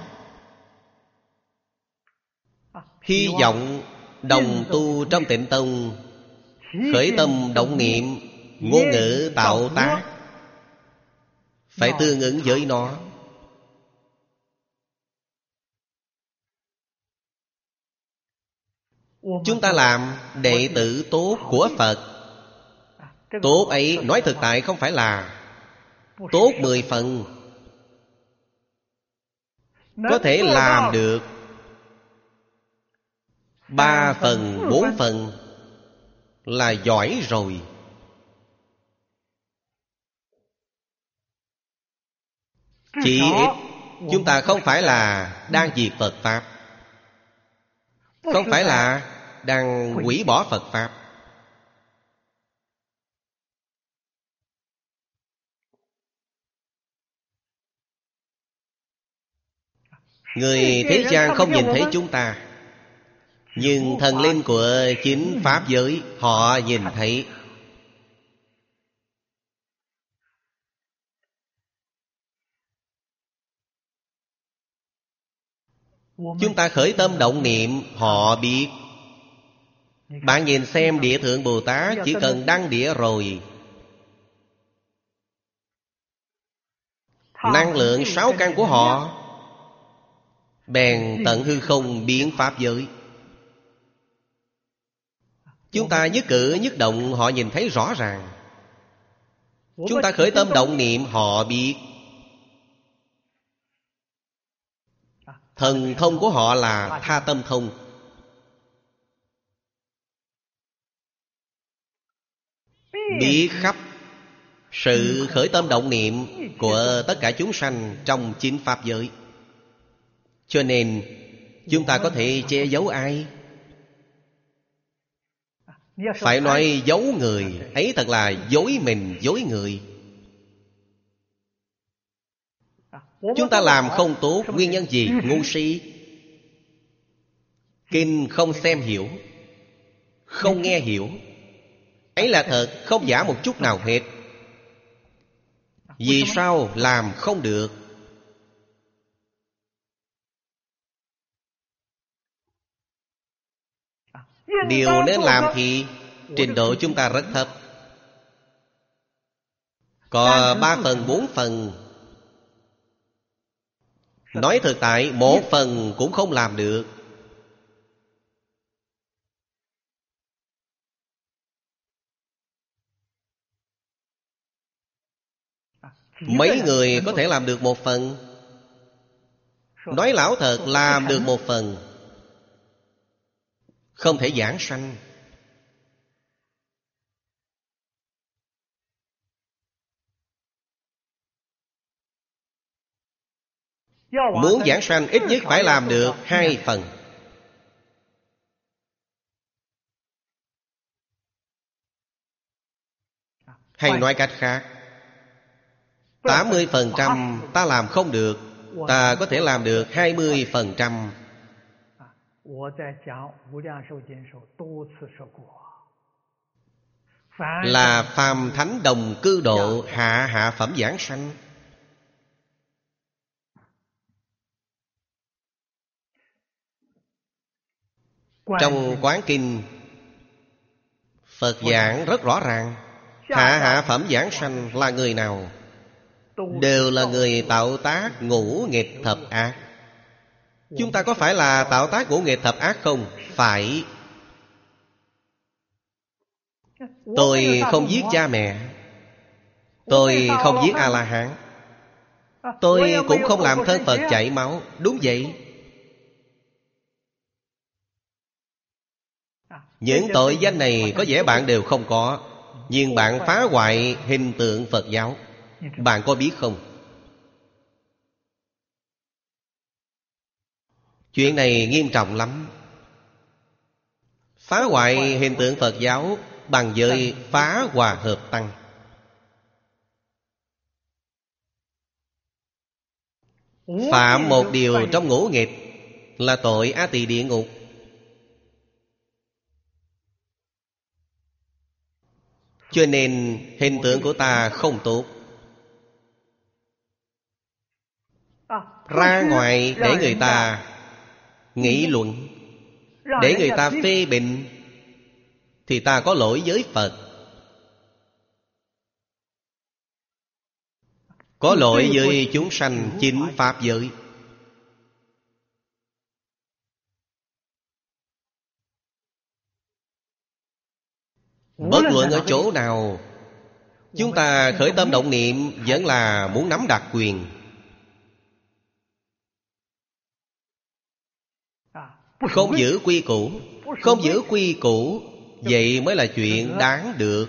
hy vọng đồng tu trong Tịnh Tông khởi tâm động niệm, ngôn ngữ tạo tác phải tương ứng với nó. Chúng ta làm đệ tử tốt của Phật. Tốt ấy nói thực tại không phải là tốt mười phần. Có thể làm được Ba phần, bốn phần là giỏi rồi. Chỉ ít chúng ta không phải là đang diệt Phật Pháp, không phải là đang hủy bỏ Phật Pháp. Người thế gian không nhìn thấy chúng ta, nhưng thần linh của chính Pháp giới họ nhìn thấy. Chúng ta khởi tâm động niệm họ biết. Bạn nhìn xem Địa Thượng Bồ Tát, chỉ cần đăng địa rồi, năng lượng sáu căn của họ bèn tận hư không biến Pháp giới. Chúng ta nhất cử nhất động họ nhìn thấy rõ ràng. Chúng ta khởi tâm động niệm họ biết. Thần thông của họ là tha tâm thông. Biết khắp sự khởi tâm động niệm của tất cả chúng sanh trong chính Pháp giới. Cho nên chúng ta có thể che giấu ai? Phải nói giấu người ấy thật là dối mình dối người. Chúng ta làm không tốt, nguyên nhân gì? Ngu si. Kinh không xem hiểu, không nghe hiểu, ấy là thật, không giả một chút nào hết. Vì sao làm không được? Điều nên làm thì trình độ chúng ta rất thấp. Có ba phần, bốn phần. Nói thực tại, một phần cũng không làm được. Mấy người có thể làm được một phần? Nói lão thật, làm được một phần không thể giảng sanh. Muốn giảng sanh ít nhất phải làm được hai phần. Hay nói cách khác, tám mươi phần trăm ta làm không được, ta có thể làm được hai mươi phần trăm. Là phàm thánh đồng cư độ, hạ hạ phẩm giảng sanh. Trong Quán Kinh, Phật giảng rất rõ ràng. Hạ hạ phẩm giảng sanh là người nào? Đều là người tạo tác ngũ nghịch thập ác. Chúng ta có phải là tạo tác ngũ nghịch thập ác không? Phải. Tôi không giết cha mẹ, tôi không giết A-la-hán, tôi cũng không làm thân Phật chảy máu. Đúng vậy. Những tội danh này có vẻ bạn đều không có, nhưng bạn phá hoại hình tượng Phật giáo. Bạn có biết không? Chuyện này nghiêm trọng lắm. Phá hoại hình tượng Phật giáo bằng với phá hòa hợp tăng. Phạm một điều trong ngũ nghịch là tội A Tỳ địa ngục. Cho nên hình tượng của ta không tốt. Ra ngoài để người ta nghị luận, để người ta phê bình, thì ta có lỗi với Phật, có lỗi với chúng sanh chính Pháp giới. Bất luận ở chỗ nào, chúng ta khởi tâm động niệm vẫn là muốn nắm đặc quyền. Không giữ quy củ, Không giữ quy củ, vậy mới là chuyện đáng được.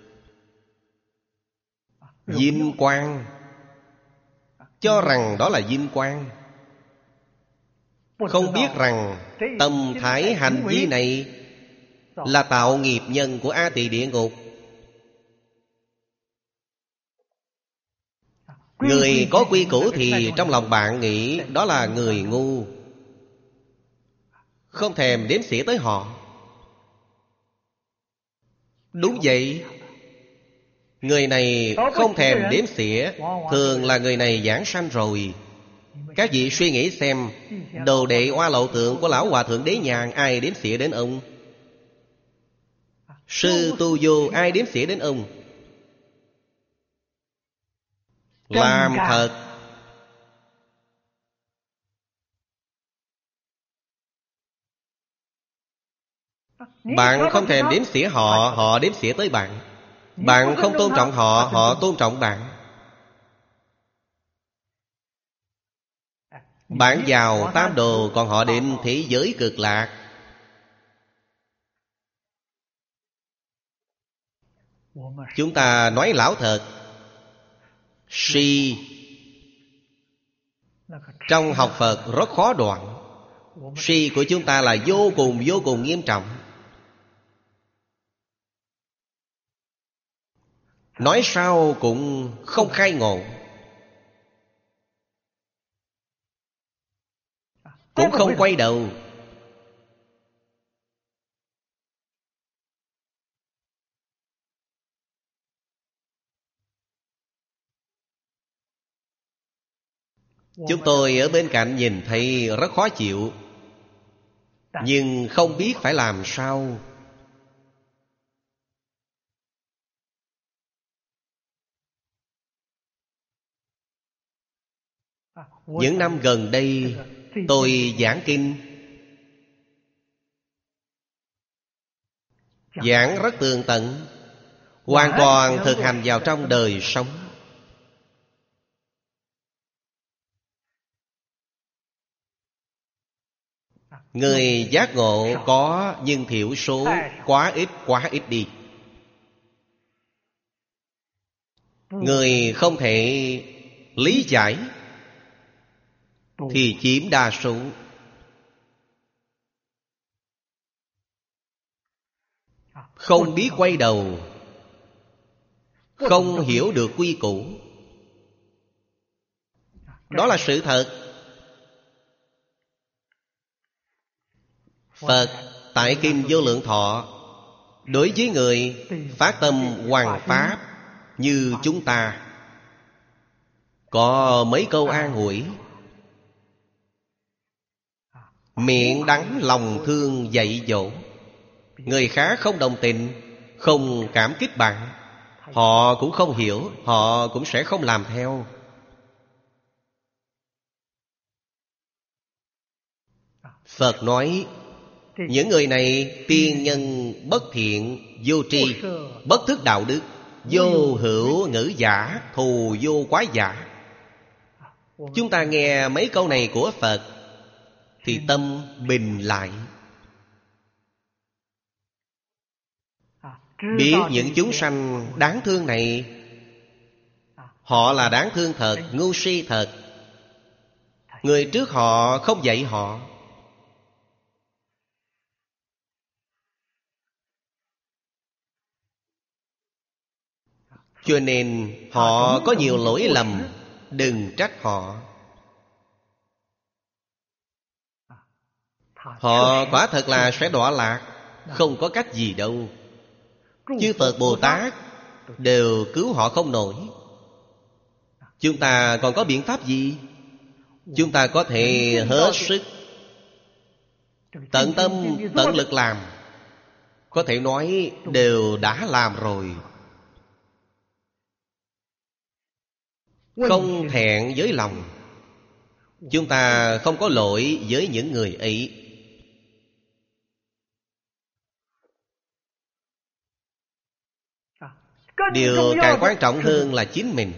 Vinh quang, cho rằng đó là vinh quang, không biết rằng tâm thái hành vi này là tạo nghiệp nhân của A Tỳ địa ngục. Người có quy củ thì trong lòng bạn nghĩ đó là người ngu, không thèm đếm xỉa tới họ. Đúng vậy, người này không thèm đếm xỉa, thường là người này giảng sanh rồi. Các vị suy nghĩ xem, đồ đệ Oa Lậu Tượng của Lão Hòa Thượng Đế Nhàn, ai đếm xỉa đến ông? Sư Tu Vô, ai đếm xỉa đến ông? Làm thật. Bạn không thèm đếm xỉa họ, họ đếm xỉa tới bạn. Bạn không tôn trọng họ, họ tôn trọng bạn. Bạn vào tam đồ, còn họ đến thế giới cực lạc. Chúng ta nói lão thật, si trong học Phật rất khó đoạn. Si của chúng ta là vô cùng vô cùng nghiêm trọng. Nói sao cũng không khai ngộ, cũng không quay đầu. Chúng tôi ở bên cạnh nhìn thấy rất khó chịu, nhưng không biết phải làm sao. Những năm gần đây tôi giảng kinh, giảng rất tường tận, hoàn toàn thực hành vào trong đời sống. Người giác ngộ có, nhưng thiểu số, quá ít quá ít đi. Người không thể lý giải thì chiếm đa số. Không biết quay đầu, không hiểu được quy củ. Đó là sự thật. Phật tại Kinh Vô Lượng Thọ, đối với người phát tâm hoằng pháp như chúng ta, có mấy câu an ủi. Miệng đắng lòng thương dạy dỗ. Người khác không đồng tình, không cảm kích bạn, họ cũng không hiểu, họ cũng sẽ không làm theo. Phật nói, những người này tiên nhân bất thiện, vô tri, bất thức đạo đức, vô hữu ngữ giả, thù vô quái giả. Chúng ta nghe mấy câu này của Phật thì tâm bình lại, biết những chúng sanh đáng thương này, họ là đáng thương thật, ngu si thật. Người trước họ không dạy họ, cho nên họ có nhiều lỗi lầm. Đừng trách họ. Họ quả thật là sẽ đọa lạc, không có cách gì đâu. Chư Phật Bồ Tát đều cứu họ không nổi. Chúng ta còn có biện pháp gì? Chúng ta có thể hết sức, tận tâm, tận lực làm. Có thể nói đều đã làm rồi. Không thẹn với lòng. Chúng ta không có lỗi với những người ấy. Điều càng quan trọng hơn là chính mình.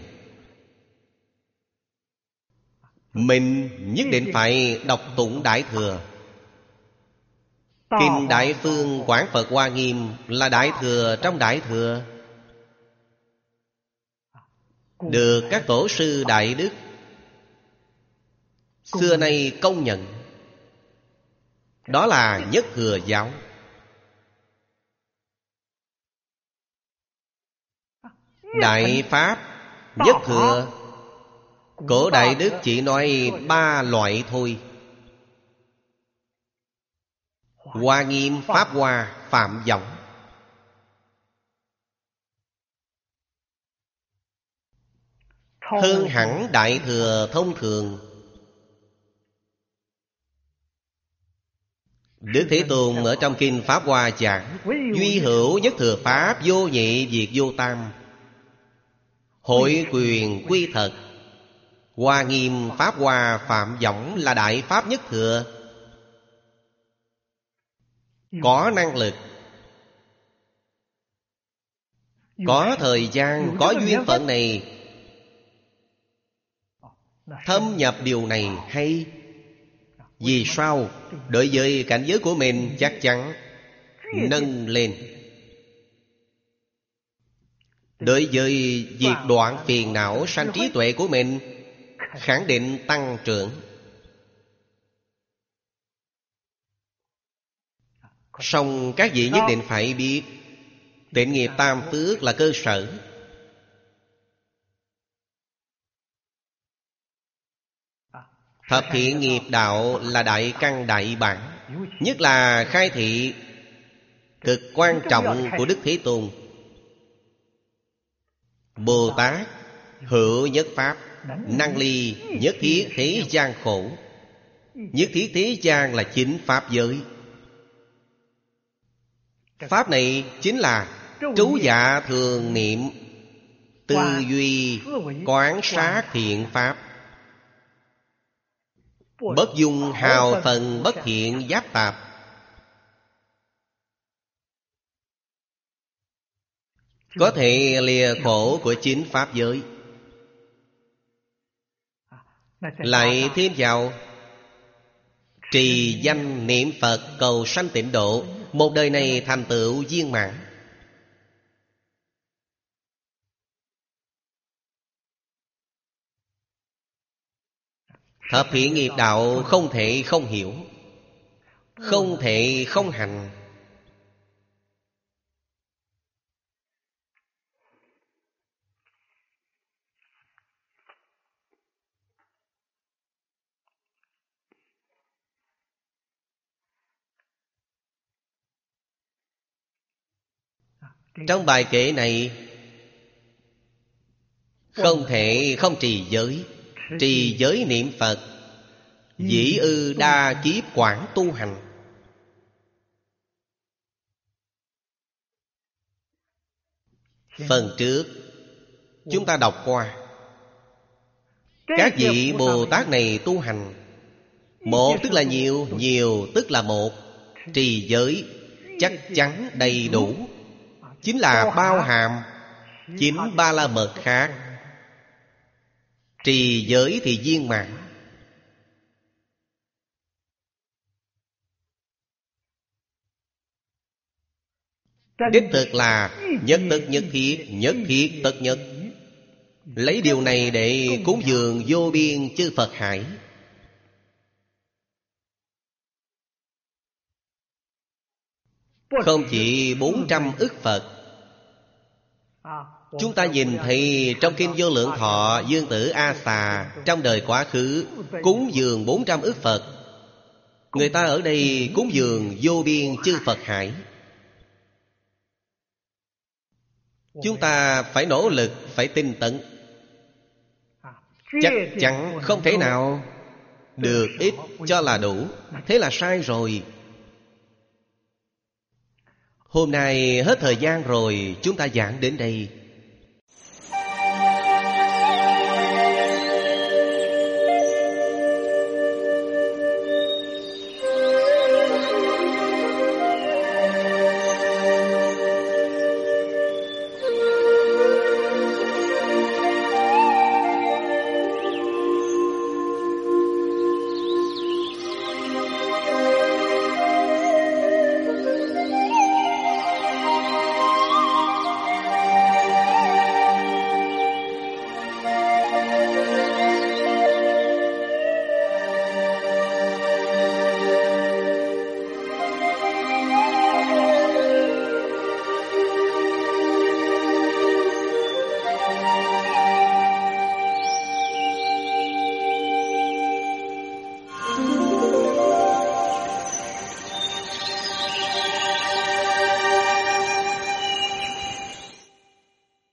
Mình nhất định phải đọc tụng Đại Thừa, Kinh Đại Phương Quảng Phật Hoa Nghiêm là Đại Thừa trong Đại Thừa, được các tổ sư Đại Đức xưa nay công nhận. Đó là nhất thừa giáo. Đại Pháp nhất thừa, cổ Đại Đức chỉ nói ba loại thôi: Hoa Nghiêm, Pháp Hoa, Phạm Võng. Hơn hẳn Đại Thừa thông thường. Đức Thế Tôn ở trong Kinh Pháp Hoa giảng: duy hữu nhất thừa Pháp, vô nhị diệt vô tam, hội quyền quy thật. Hoa Nghiêm, Pháp Hoa, Phạm Võng là Đại Pháp nhất thừa. Có năng lực, có thời gian, có duyên phận này, thâm nhập điều này hay. Vì sao? Đối với cảnh giới của mình chắc chắn nâng lên. Đối với việc đoạn phiền não sanh trí tuệ của mình khẳng định tăng trưởng. Song các vị nhất định phải biết, tịnh nghiệp tam phước là cơ sở. Thập thiện nghiệp đạo là đại căn đại bản, nhất là khai thị cực quan trọng của Đức Thế Tôn. Bồ Tát hữu nhất pháp, năng ly nhất thiết thế gian khổ. Nhất thiết thế gian là chính pháp giới. Pháp này chính là trú dạ thường niệm, tư duy quán sát thiện pháp, bất dung hào phần bất thiện giáp tạp. Có thể lìa khổ của chính pháp giới. Lại thêm vào trì danh niệm Phật cầu sanh tịnh độ, một đời này thành tựu viên mãn. Thập thiện nghiệp đạo không thể không hiểu, không thể không hành. Trong bài kệ này không thể không trì giới. Trì giới niệm Phật, dĩ ư đa kiếp quảng tu hành. Phần trước chúng ta đọc qua, các vị Bồ Tát này tu hành, một tức là nhiều, nhiều tức là một. Trì giới chắc chắn đầy đủ, chính là bao hàm chính ba la mật khác. Trì giới thì viên mãn. Đích thực là nhất tức nhất thiết, nhất thiết tất nhất. Lấy điều này để cúng dường vô biên chư Phật hải. Không chỉ bốn trăm ức Phật. Chúng ta nhìn thấy trong Kinh Vô Lượng Thọ, Dương Tử A Xà trong đời quá khứ cúng dường bốn trăm ức Phật. Người ta ở đây cúng dường vô biên chư Phật hải. Chúng ta phải nỗ lực, phải tinh tấn. Chắc chắn không thể nào được ít cho là đủ. Thế là sai rồi. Hôm nay hết thời gian rồi, chúng ta giảng đến đây.